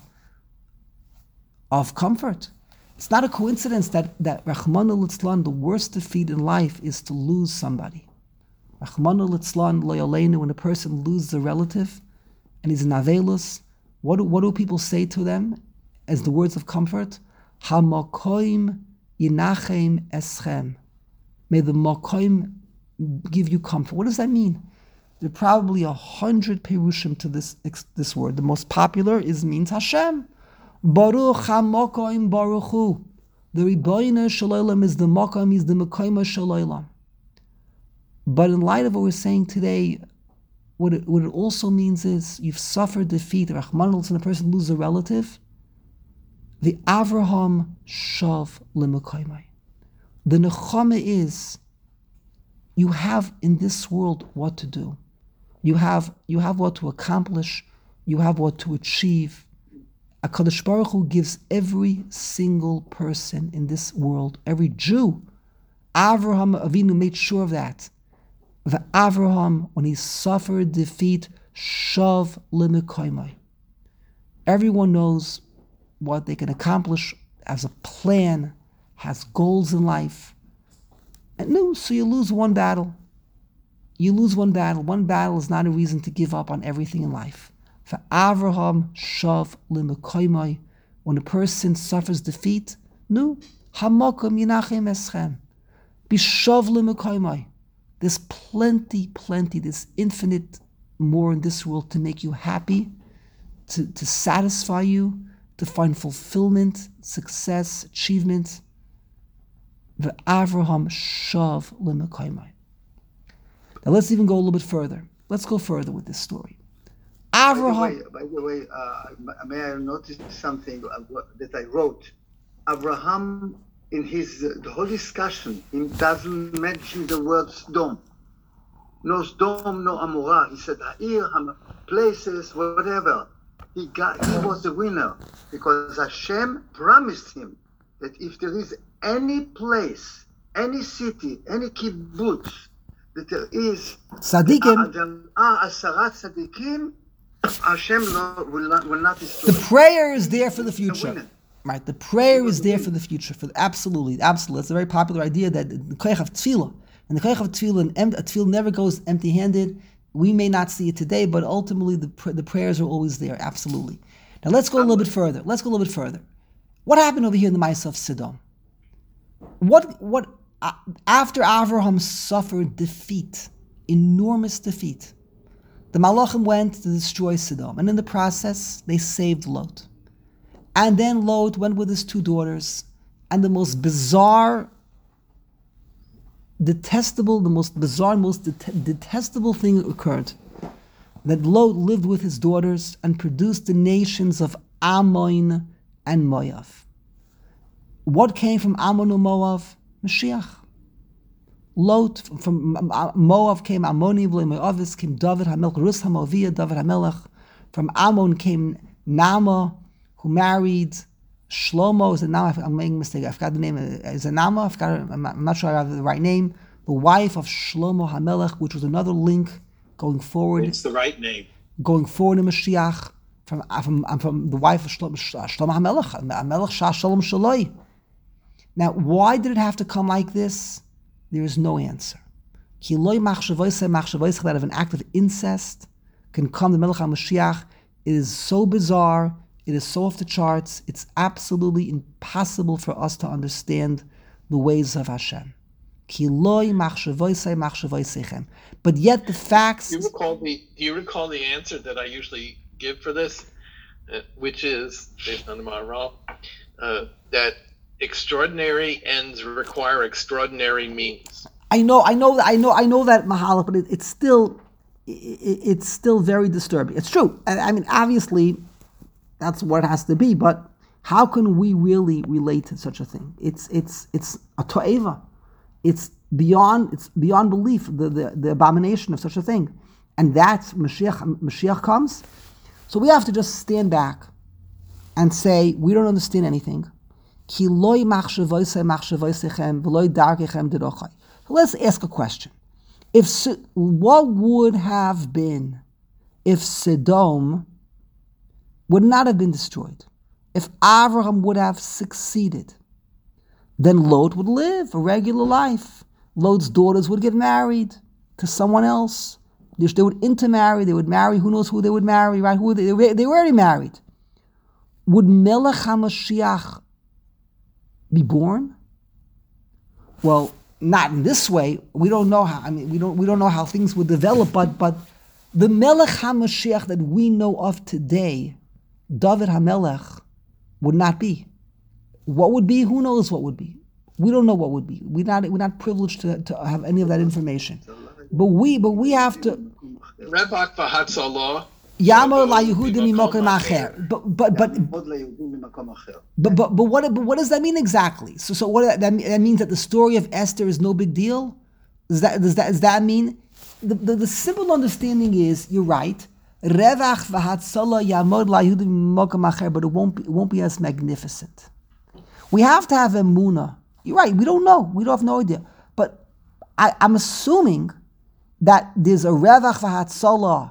[SPEAKER 1] of comfort. It's not a coincidence that, that Rachmana Litzlan, the worst defeat in life is to lose somebody. Rachmana Litzlan lo yaleinu, when a person loses a relative and he's in Avelus, what do, what do people say to them as the words of comfort? Hamakoim yinachem eschem. May the makoim give you comfort. What does that mean? There are probably a hundred perushim to this this word. The most popular is means Hashem. Baruch hamakoim baruch hu. The Ribono Shel Olam is the makoim, is the makoim Shel Olam. But in light of what we're saying today, what it, what it also means is you've suffered defeat. Rachman al a person loses a relative. The Avraham shav l'makoimai. The nechama is you have in this world what to do. You have you have what to accomplish. You have what to achieve. HaKadosh Baruch Hu gives every single person in this world, every Jew. Avraham Avinu made sure of that. The Avraham, when he suffered defeat, shav l'makoimai. Everyone knows what they can accomplish, has a plan, has goals in life. And no, so you lose one battle. You lose one battle. One battle is not a reason to give up on everything in life. For Avraham shav l'makoimai, when a person suffers defeat, no, hamakom yinachem eschem, be shav l'makoimai. There's plenty, plenty, there's infinite more in this world to make you happy, to, to satisfy you, to find fulfillment, success, achievement. The Avraham shav l'makoimai. Now let's even go a little bit further. Let's go further with this story. Avraham.
[SPEAKER 3] By the way, by the way uh, may I notice something that I wrote? Avraham, in his uh, the whole discussion, he doesn't mention the word Sdom. No Sdom, no Amorah. He said Ha'ir, places, whatever. He got, he was the winner because Hashem promised him that if there is any place, any city, any kibbutz that there is
[SPEAKER 1] Tzadikim,
[SPEAKER 3] there are Asarat Tzadikim, Hashem no, will not will not destroy.
[SPEAKER 1] the prayer is there for the future.
[SPEAKER 3] winner.
[SPEAKER 1] Right, the prayer is there for the future. For absolutely, absolutely. It's a very popular idea that the koich of tefillah, and the koich of tefillah, and a tefillah never goes empty-handed. We may not see it today, but ultimately the the prayers are always there. Absolutely. Now let's go a little bit further. Let's go a little bit further. What happened over here in the Ma'aseh of Sodom? What what uh, after Avraham suffered defeat, enormous defeat, the Malachim went to destroy Sodom, and in the process they saved Lot. And then Lot went with his two daughters, and the most bizarre, detestable, the most bizarre, most det- detestable thing occurred. That Lot lived with his daughters and produced the nations of Ammon and Moav. What came from Ammon and Moav? Mashiach. Lot, from Moav came Ammoni, Moavis came David HaMelech, Rus HaMoaviyah, David HaMelech. From Ammon came Nama, who married Shlomo. Is it Nama? I'm making a mistake. I forgot the name. Is it Nama? I forgot, I'm, not, I'm not sure I have the right name. The wife of Shlomo HaMelech, which was another link going forward.
[SPEAKER 2] It's the right name.
[SPEAKER 1] Going forward in Mashiach. From from from the wife of Shlomo, Shlomo HaMelech, HaMelech Shah Shalom Shaloi. Now, why did it have to come like this? There is no answer. Ki loy machshavoisei machshavoisei, that of an act of incest can come to Melech HaMashiach. It is so bizarre. It is so off the charts. It's absolutely impossible for us to understand the ways of Hashem. Ki loy machshavoisei machshavoiseichem. But yet the facts.
[SPEAKER 2] Do you recall the? Do you recall the answer that I usually give for this, uh, which is based on the Maharal, uh, that extraordinary ends require extraordinary means.
[SPEAKER 1] I know, I know, I know, I know that Mahala, but it, it's still, it, it's still very disturbing. It's true. I, I mean, obviously, that's what it has to be. But how can we really relate to such a thing? It's, it's, it's a to'eva. It's beyond, it's beyond belief. The, the, the abomination of such a thing, and that's Mashiach. Mashiach comes, so we have to just stand back and say we don't understand anything. So let's ask a question. If what would have been if Sodom would not have been destroyed? If Avraham would have succeeded, then Lot would live a regular life. Lot's daughters would get married to someone else. They would intermarry. They would marry. Who knows who they would marry? Right? Who they, they were already married. Would Melech HaMashiach be born? Well, not in this way. We don't know how. I mean, we don't we don't know how things would develop. But but the Melech HaMashiach that we know of today, David HaMelech, would not be. What would be? Who knows what would be? We don't know what would be. We're not we're not privileged to, to have any of that information. But we but we have to.
[SPEAKER 2] Rebach v'Hatzalah.
[SPEAKER 1] Yamar la Yehudim mimokim acher. But but but but but but what but what does that mean exactly? So so what that that means that the story of Esther is no big deal? Does that does that does that mean? The, the, the simple understanding is you're right. Revach v'Hatzalah yamar la Yehudim mimokim acher, but it won't be, it won't be as magnificent. We have to have emunah. You're right. We don't know. We don't have no idea. But I, I'm assuming that there's a Revach v'Hatzalah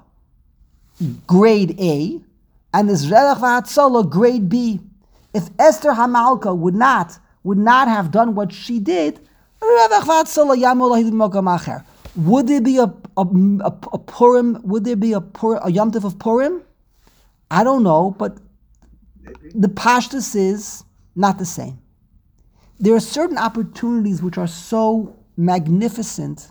[SPEAKER 1] grade A, and there's Revach v'Hatzalah grade B. If Esther Hamalka would not would not have done what she did, Revach v'Hatzalah yamol lahid mokam acher. Would there be a a, a, a Purim? Would there be a Pur, a Yom Tov of Purim? I don't know, but the pashtus is not the same. There are certain opportunities which are so magnificent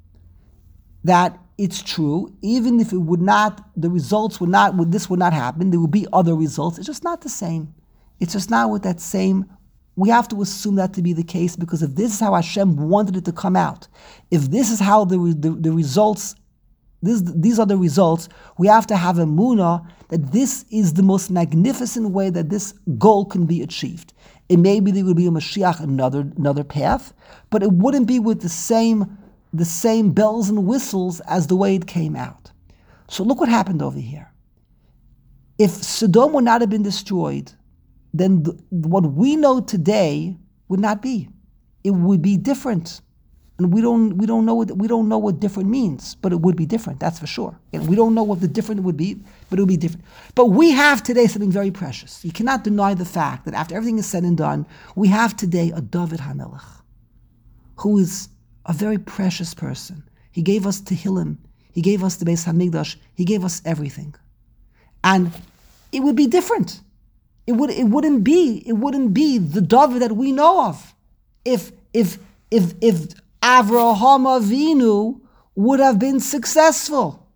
[SPEAKER 1] that it's true, even if it would not, the results would not, would this would not happen, there would be other results. It's just not the same. It's just not with that same, we have to assume that to be the case, because if this is how Hashem wanted it to come out, if this is how the the, the results, this, these are the results, we have to have emunah that this is the most magnificent way that this goal can be achieved. It maybe there would be a Mashiach, another another path, but it wouldn't be with the same the same bells and whistles as the way it came out. So look what happened over here. If Sodom would not have been destroyed, then the, what we know today would not be. It would be different, and we don't we don't know what we don't know what different means, but it would be different. That's for sure. And we don't know what the different would be, but it would be different. But we have today something very precious. You cannot deny the fact that after everything is said and done, we have today a David HaMelech, who is a very precious person. He gave us Tehillim. He gave us the Beis Hamikdash. He gave us everything, and it would be different. It would. It wouldn't be. It wouldn't be the David that we know of, if if if if Avraham Avinu would have been successful.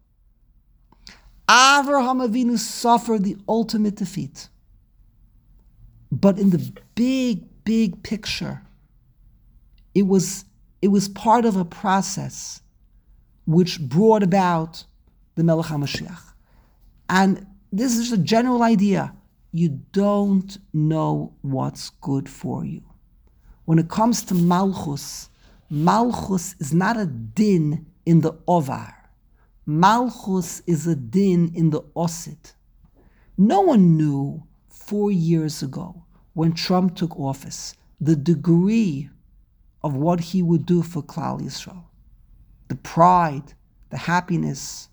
[SPEAKER 1] Avraham Avinu suffered the ultimate defeat, but in the big, big picture, it was. It was part of a process which brought about the Melech HaMashiach. And this is just a general idea. You don't know what's good for you. When it comes to Malchus, Malchus is not a din in the Ovar. Malchus is a din in the Osid. No one knew four years ago, when Trump took office, the degree of what he would do for Klal Yisrael. The pride, the happiness,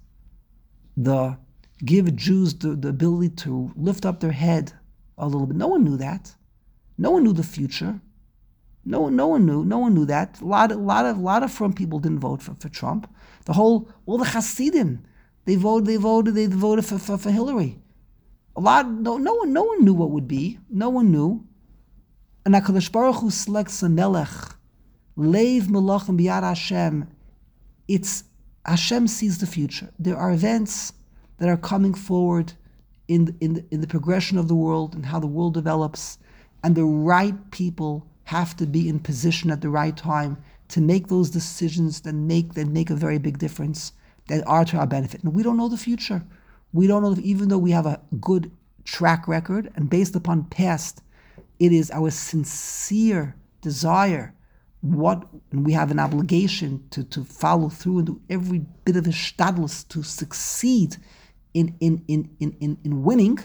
[SPEAKER 1] the give Jews the, the ability to lift up their head a little bit. No one knew that. No one knew the future. No one, no one knew. No one knew that. A lot, a lot of, a lot of from people didn't vote for, for Trump. The whole, all the Hasidim, they voted, they voted, they voted for, for, for Hillary. A lot, no, no one, no one knew what would be. No one knew. And HaKadosh Baruch Hu selects a melech. Leiv Melachim B'Yad Hashem. It's Hashem sees the future. There are events that are coming forward in the, in the, in the progression of the world and how the world develops, and the right people have to be in position at the right time to make those decisions that make that make a very big difference, that are to our benefit. And we don't know the future. We don't know if, even though we have a good track record, and based upon past, it is our sincere desire. What and we have an obligation to, to follow through and do every bit of hishtadlus to succeed in in, in, in, in in winning.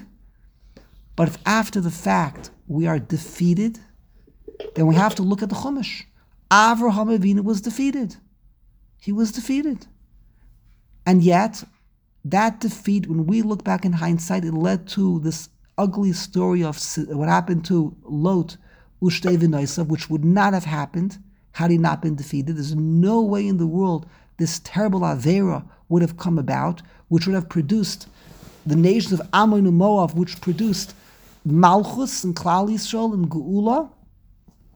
[SPEAKER 1] But if after the fact we are defeated, then we have to look at the Chumash. Avraham Avinu was defeated. He was defeated. And yet, that defeat, when we look back in hindsight, it led to this ugly story of what happened to Lot, Ushtei v'Nosav, which would not have happened had he not been defeated. There's no way in the world this terrible Avera would have come about, which would have produced the nations of Ammon and Moab, which produced Malchus and Klal Yisrael and Geula.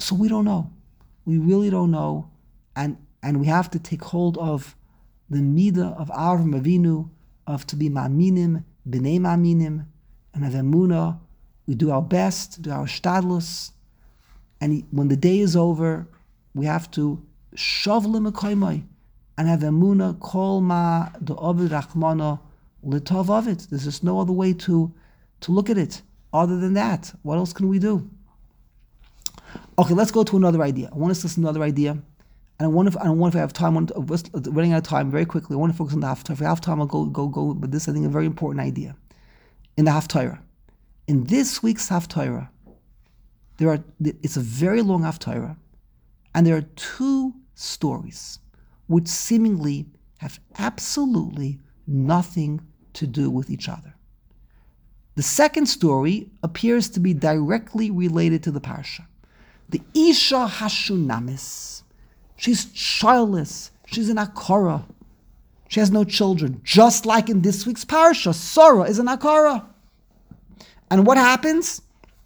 [SPEAKER 1] So we don't know. We really don't know. And and we have to take hold of the midah of Avraham Avinu, of to be ma'aminim, b'nei ma'aminim, and have emunah. We do our best, do our shtadlus, and he, when the day is over, we have to shav l'mekoymai and have emunah kol ma de'ovid rachmana l'tov of it. There's just no other way to to look at it other than that. What else can we do? Okay, let's go to another idea. I want us to listen to another idea, and I wonder if I don't wonder if I have time. I want to, running out of time very quickly. I want to focus on the Haftarah. If I have time, I'll go go go. But this, I think, is a very important idea in the Haftarah. In this week's Haftarah, there are it's a very long Haftarah, and there are two stories which seemingly have absolutely nothing to do with each other. The second story appears to be directly related to the parsha. The Isha Hashunamis. She's childless. She's an Akara. She has no children. Just like in this week's parsha, Sarah is an Akara. And what happens?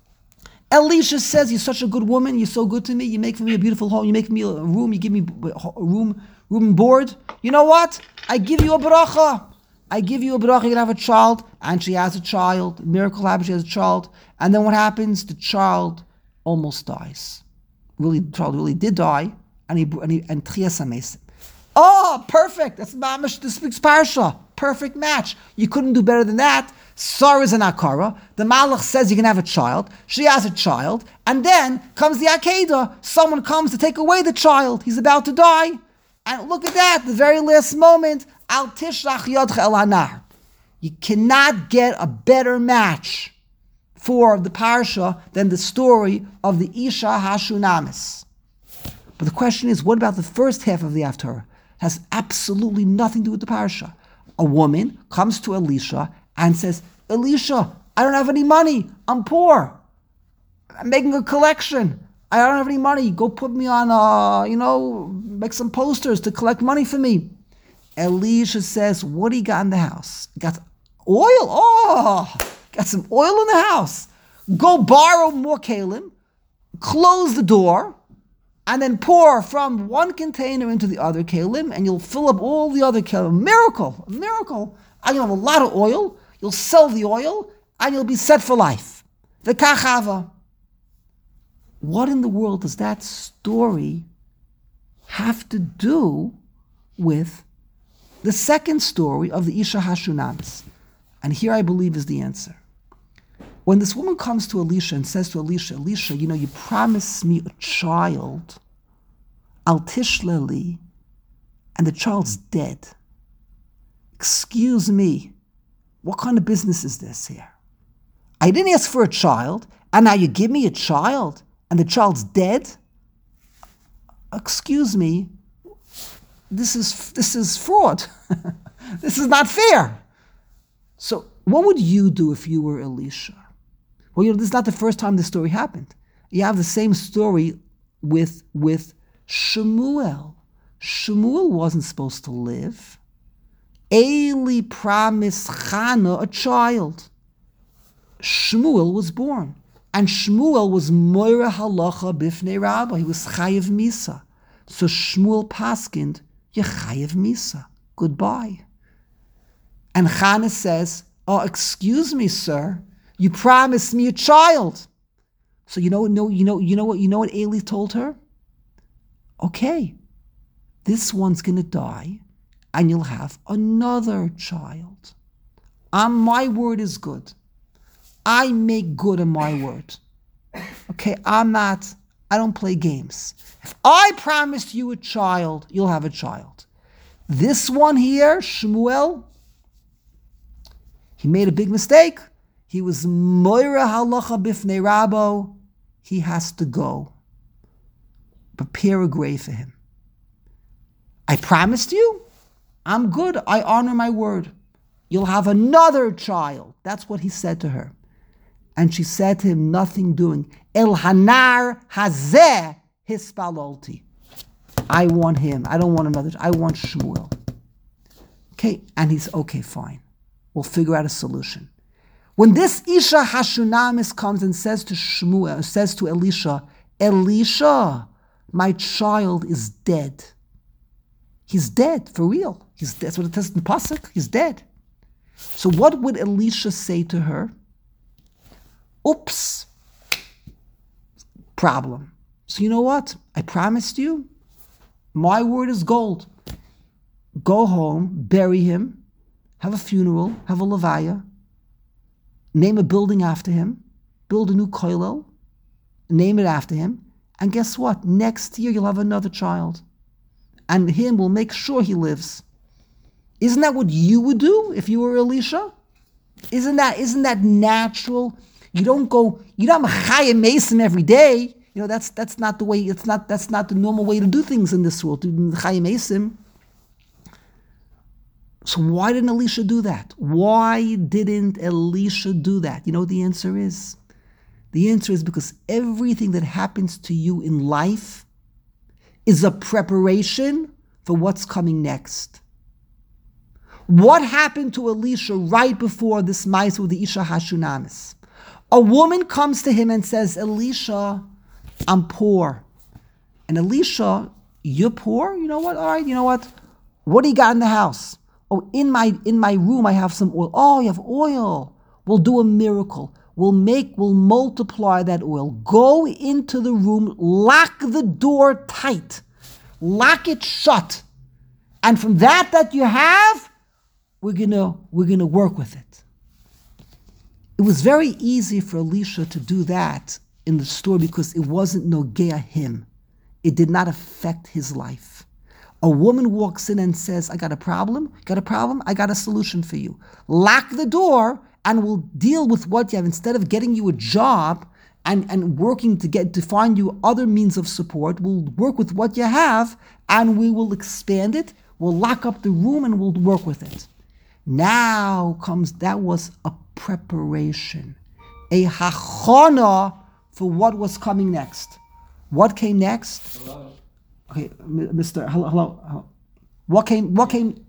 [SPEAKER 1] Elisha says, "You're such a good woman. You're so good to me. You make for me a beautiful home. You make for me a room. You give me a room, room and board. You know what? I give you a bracha. I give you a bracha. You can have a child." And she has a child. Miracle happens. She has a child. And then what happens? The child almost dies. Really, the child really did die. And he and he and Tchias HaMesim. Oh, perfect. That's mamish this week's parsha. Perfect match. You couldn't do better than that. Sarah is an Akara. The Malach says you can have a child. She has a child. And then comes the Akedah. Someone comes to take away the child. He's about to die. And look at that. The very last moment. Al tishlach yodcha el hanar. You cannot get a better match for the parsha than the story of the Isha Hashunamis. But the question is, what about the first half of the Haftarah? It has absolutely nothing to do with the parsha. A woman comes to Elisha and says, "Elisha, I don't have any money. I'm poor. I'm making a collection. I don't have any money. Go put me on, uh, you know, make some posters to collect money for me." Elisha says, "What do you got in the house?" "Got oil. Oh, got some oil in the house. Go borrow more kalim, close the door, and then pour from one container into the other kalim, and you'll fill up all the other kalim." Miracle, a miracle. And you'll have a lot of oil. You'll sell the oil, and you'll be set for life. The kachava. What in the world does that story have to do with the second story of the Isha Hashunamis? And here I believe is the answer. When this woman comes to Elisha and says to Elisha, "Elisha, you know, you promised me a child, al tishleli, and the child's dead. Excuse me, what kind of business is this here? I didn't ask for a child, and now you give me a child, and the child's dead? Excuse me, this is this is fraud. This is not fair." So what would you do if you were Elisha? Well, you know, this is not the first time this story happened. You have the same story with, with Shemuel. Shemuel wasn't supposed to live. Eli promised Chana a child. Shmuel was born. And Shmuel was Moira Halacha Bifnei Rabba. He was Chayev Misa. So Shmuel paskined, "You're Chayev Misa. Goodbye." And Chana says, "Oh, excuse me, sir. You promised me a child." So you know, no, you know, you know what, you know what Eli told her? "Okay, this one's gonna die, and you'll have another child. Um, my word is good. I make good on my word. Okay, I'm not. I don't play games. If I promised you a child, you'll have a child. This one here, Shmuel, he made a big mistake. He was Moira Halacha Bifnei Rabbo. He has to go. Prepare a grave for him. I promised you. I'm good. I honor my word. You'll have another child." That's what he said to her. And she said to him, nothing doing. El Hanar Hazeh Hispalolti. I want him. I don't want another. I want Shmuel. Okay, and he's okay, fine. We'll figure out a solution. When this Isha Hashunamis comes and says to Shmuel, says to Elisha, Elisha, my child is dead. He's dead, for real. He's, that's what it says in the Pasuk. He's dead. So what would Elisha say to her? Oops. Problem. So you know what? I promised you. My word is gold. Go home, bury him, have a funeral, have a levaya, name a building after him, build a new koilel, name it after him, and guess what? Next year you'll have another child. And him will make sure he lives. Isn't that what you would do if you were Elisha? Isn't that isn't that natural? You don't go, you don't Mechayim Mesim every day. You know, that's that's not the way, it's not that's not the normal way to do things in this world, to do Mechayim Mesim. So why didn't Elisha do that? Why didn't Elisha do that? You know what the answer is? The answer is because everything that happens to you in life is a preparation for what's coming next. What happened to Elisha right before this mice with the Isha Hashunamis? A woman comes to him and says, Elisha, I'm poor. And Elisha, you're poor? You know what? All right, you know what? What do you got in the house? Oh, in my in my room I have some oil. Oh, you have oil. We'll do a miracle. We'll make, we'll multiply that oil. Go into the room, lock the door tight. Lock it shut. And from that that you have, we're gonna we're gonna work with it. It was very easy for Elisha to do that in the store because it wasn't nogea him. It did not affect his life. A woman walks in and says, I got a problem. Got a problem? I got a solution for you. Lock the door and we'll deal with what you have. Instead of getting you a job and, and working to get to find you other means of support, we'll work with what you have and we will expand it. We'll lock up the room and we'll work with it. Now comes, that was a preparation, a hachana for what was coming next. What came next?
[SPEAKER 4] Hello.
[SPEAKER 1] Okay, Mister Hello, hello, hello. What came? What came?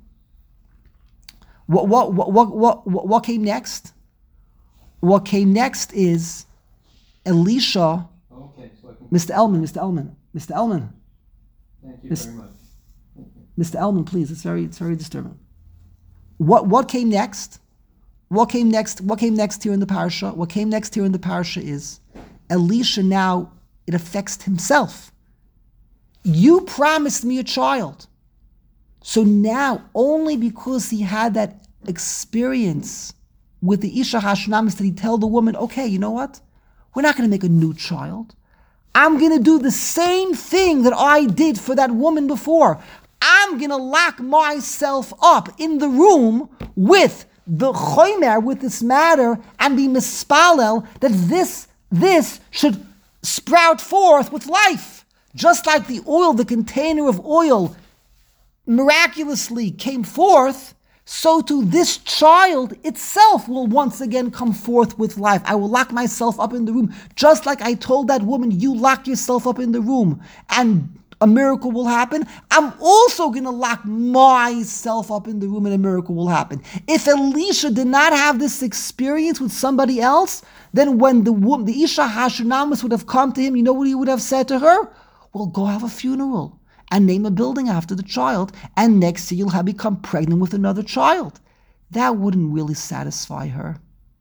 [SPEAKER 1] What what what what what what came next? What came next is Elisha.
[SPEAKER 4] Okay, so I can.
[SPEAKER 1] Mister Elman, Mister Elman, Mister Elman,
[SPEAKER 4] Thank you
[SPEAKER 1] Miss-
[SPEAKER 4] very much. Thank you.
[SPEAKER 1] Mister Elman, please. It's very it's very disturbing. What what came next? What came next? What came next here in the parasha? What came next here in the parasha is Elisha. Now it affects himself. You promised me a child. So now, only because he had that experience with the Isha Hashnamis did he tell the woman, okay, you know what? We're not going to make a new child. I'm going to do the same thing that I did for that woman before. I'm going to lock myself up in the room with the chomer, with this matter, and be mispalel that this, this should sprout forth with life. Just like the oil, the container of oil miraculously came forth, so too this child itself will once again come forth with life. I will lock myself up in the room, just like I told that woman, you lock yourself up in the room and a miracle will happen. I'm also going to lock myself up in the room and a miracle will happen. If Elisha did not have this experience with somebody else, then when the woman, the Isha Hashunamis would have come to him, you know what he would have said to her? Well, go have a funeral and name a building after the child, and next year you'll have become pregnant with another child. That wouldn't really satisfy her.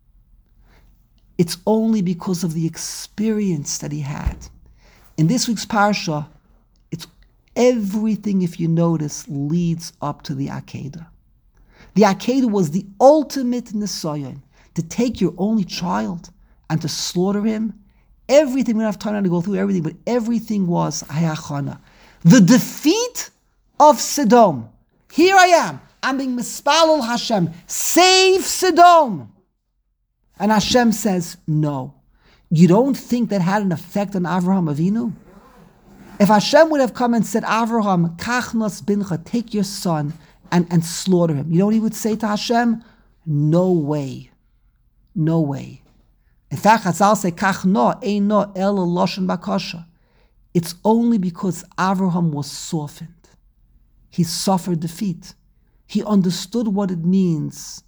[SPEAKER 1] It's only because of the experience that he had. In this week's parsha, it's everything, if you notice, leads up to the Akedah. The Akedah was the ultimate nisayon, to take your only child and to slaughter him. Everything, we don't have time now to go through everything, but everything was hayachana. The defeat of Sodom. Here I am. I'm being mispalel Hashem. Save Sodom. And Hashem says, no. You don't think that had an effect on Avraham Avinu? If Hashem would have come and said, Avraham, kachnos bincha, take your son and, and slaughter him. You know what he would say to Hashem? No way. No way. In fact, Chazal say, Kach no, ein no, el loshen bakasha. It's only because Avraham was softened. He suffered defeat. He understood what it means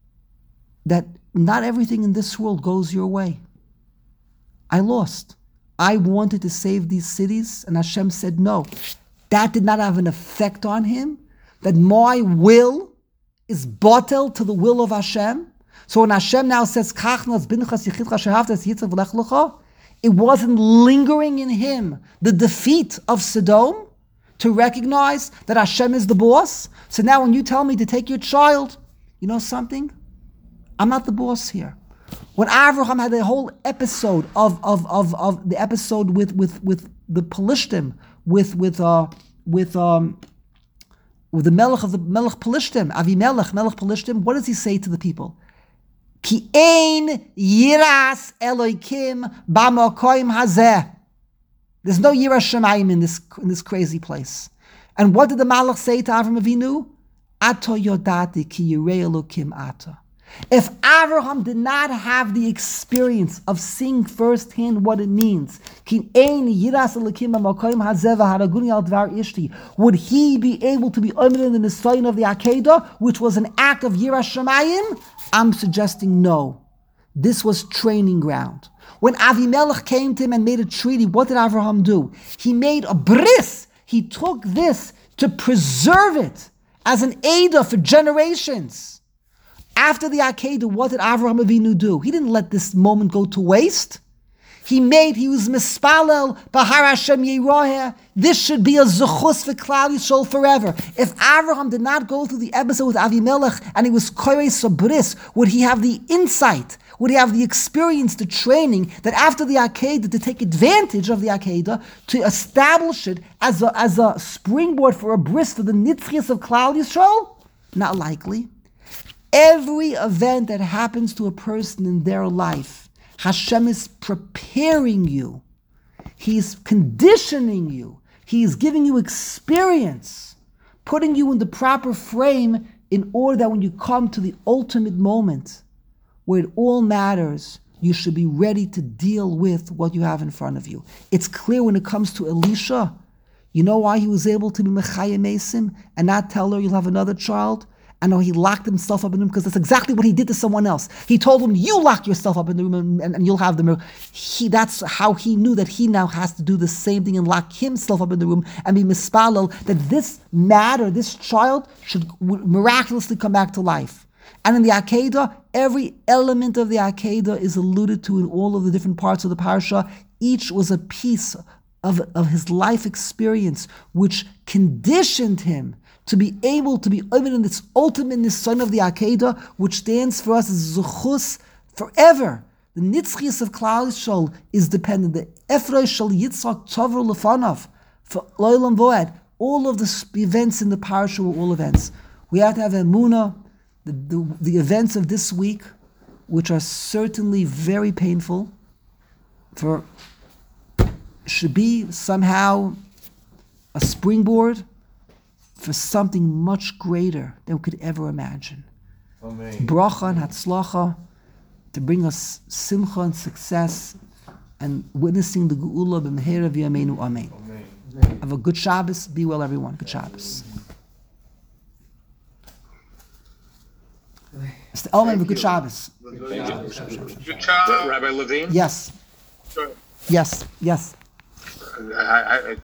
[SPEAKER 1] that not everything in this world goes your way. I lost. I wanted to save these cities, and Hashem said no. That did not have an effect on him, that my will is batel to the will of Hashem. So when Hashem now says, it wasn't lingering in him, the defeat of Sodom, to recognize that Hashem is the boss. So now when you tell me to take your child, you know something? I'm not the boss here. When Avraham had a whole episode of, of, of, of the episode with, with, with the Pelishtim, with with uh with um with the Melech of the Melech Pelishtim, Avimelech, Melech Pelishtim, what does he say to the people? Ki ein yiras Elokim b'makom hazeh. There's no yiras Shemayim in this in this crazy place. And what did the Malach say to Avram Avinu? Ato yodati ki yirei Elokim ato. If Abraham did not have the experience of seeing firsthand what it means, would he be able to be oimid in the sign of the Akedah, which was an act of Yiras Shamayim? I'm suggesting no. This was training ground. When Avimelech came to him and made a treaty, what did Abraham do? He made a bris. He took this to preserve it as an Eidah for generations. After the Akedah, what did Avraham Avinu do? He didn't let this moment go to waste. He made, he was mispalel, Bahar Hashem Yiraheh. This should be a zechus for Klal Yisrael forever. If Avraham did not go through the episode with Avimelech and he was koyrei sabris, would he have the insight, would he have the experience, the training, that after the Akedah, to take advantage of the Akedah, to establish it as a, as a springboard for a bris for the nitzchias of Klal Yisrael? Not likely. Every event that happens to a person in their life, Hashem is preparing you. He's conditioning you. He's giving you experience, putting you in the proper frame in order that when you come to the ultimate moment where it all matters, you should be ready to deal with what you have in front of you. It's clear when it comes to Elisha. You know why he was able to be Mechayim Mesim and not tell her you'll have another child? I know he locked himself up in the room because that's exactly what he did to someone else. He told him, you lock yourself up in the room and, and, and you'll have the miracle. He, that's how he knew that he now has to do the same thing and lock himself up in the room and be mispalel, that this matter, this child should miraculously come back to life. And in the Akedah, every element of the Akedah is alluded to in all of the different parts of the parasha. Each was a piece of, of his life experience which conditioned him to be able to be open in this ultimate nisan of the Akedah, which stands for us as Zuchus forever. The Nitzchias of Klal Yisrael is dependent. The Efroi Shal Yitzchak Tover Lefanav, for Loilam Voed. All of the events in the parasha were all events. We have to have Emunah, the, the, the events of this week, which are certainly very painful, for should be somehow a springboard for something much greater than we could ever imagine.
[SPEAKER 5] Amen.
[SPEAKER 1] Bracha and Hatzlacha to bring us simcha and success and witnessing the Geula b'mehera v'yameinu. Amen.
[SPEAKER 5] Amen.
[SPEAKER 1] Have a good Shabbos. Be well, everyone. Good Shabbos. Mister Elman, have a good Shabbos.
[SPEAKER 6] Good job, Rabbi Levine.
[SPEAKER 1] Yes.
[SPEAKER 6] Sure.
[SPEAKER 1] Yes. Yes.
[SPEAKER 6] I, I,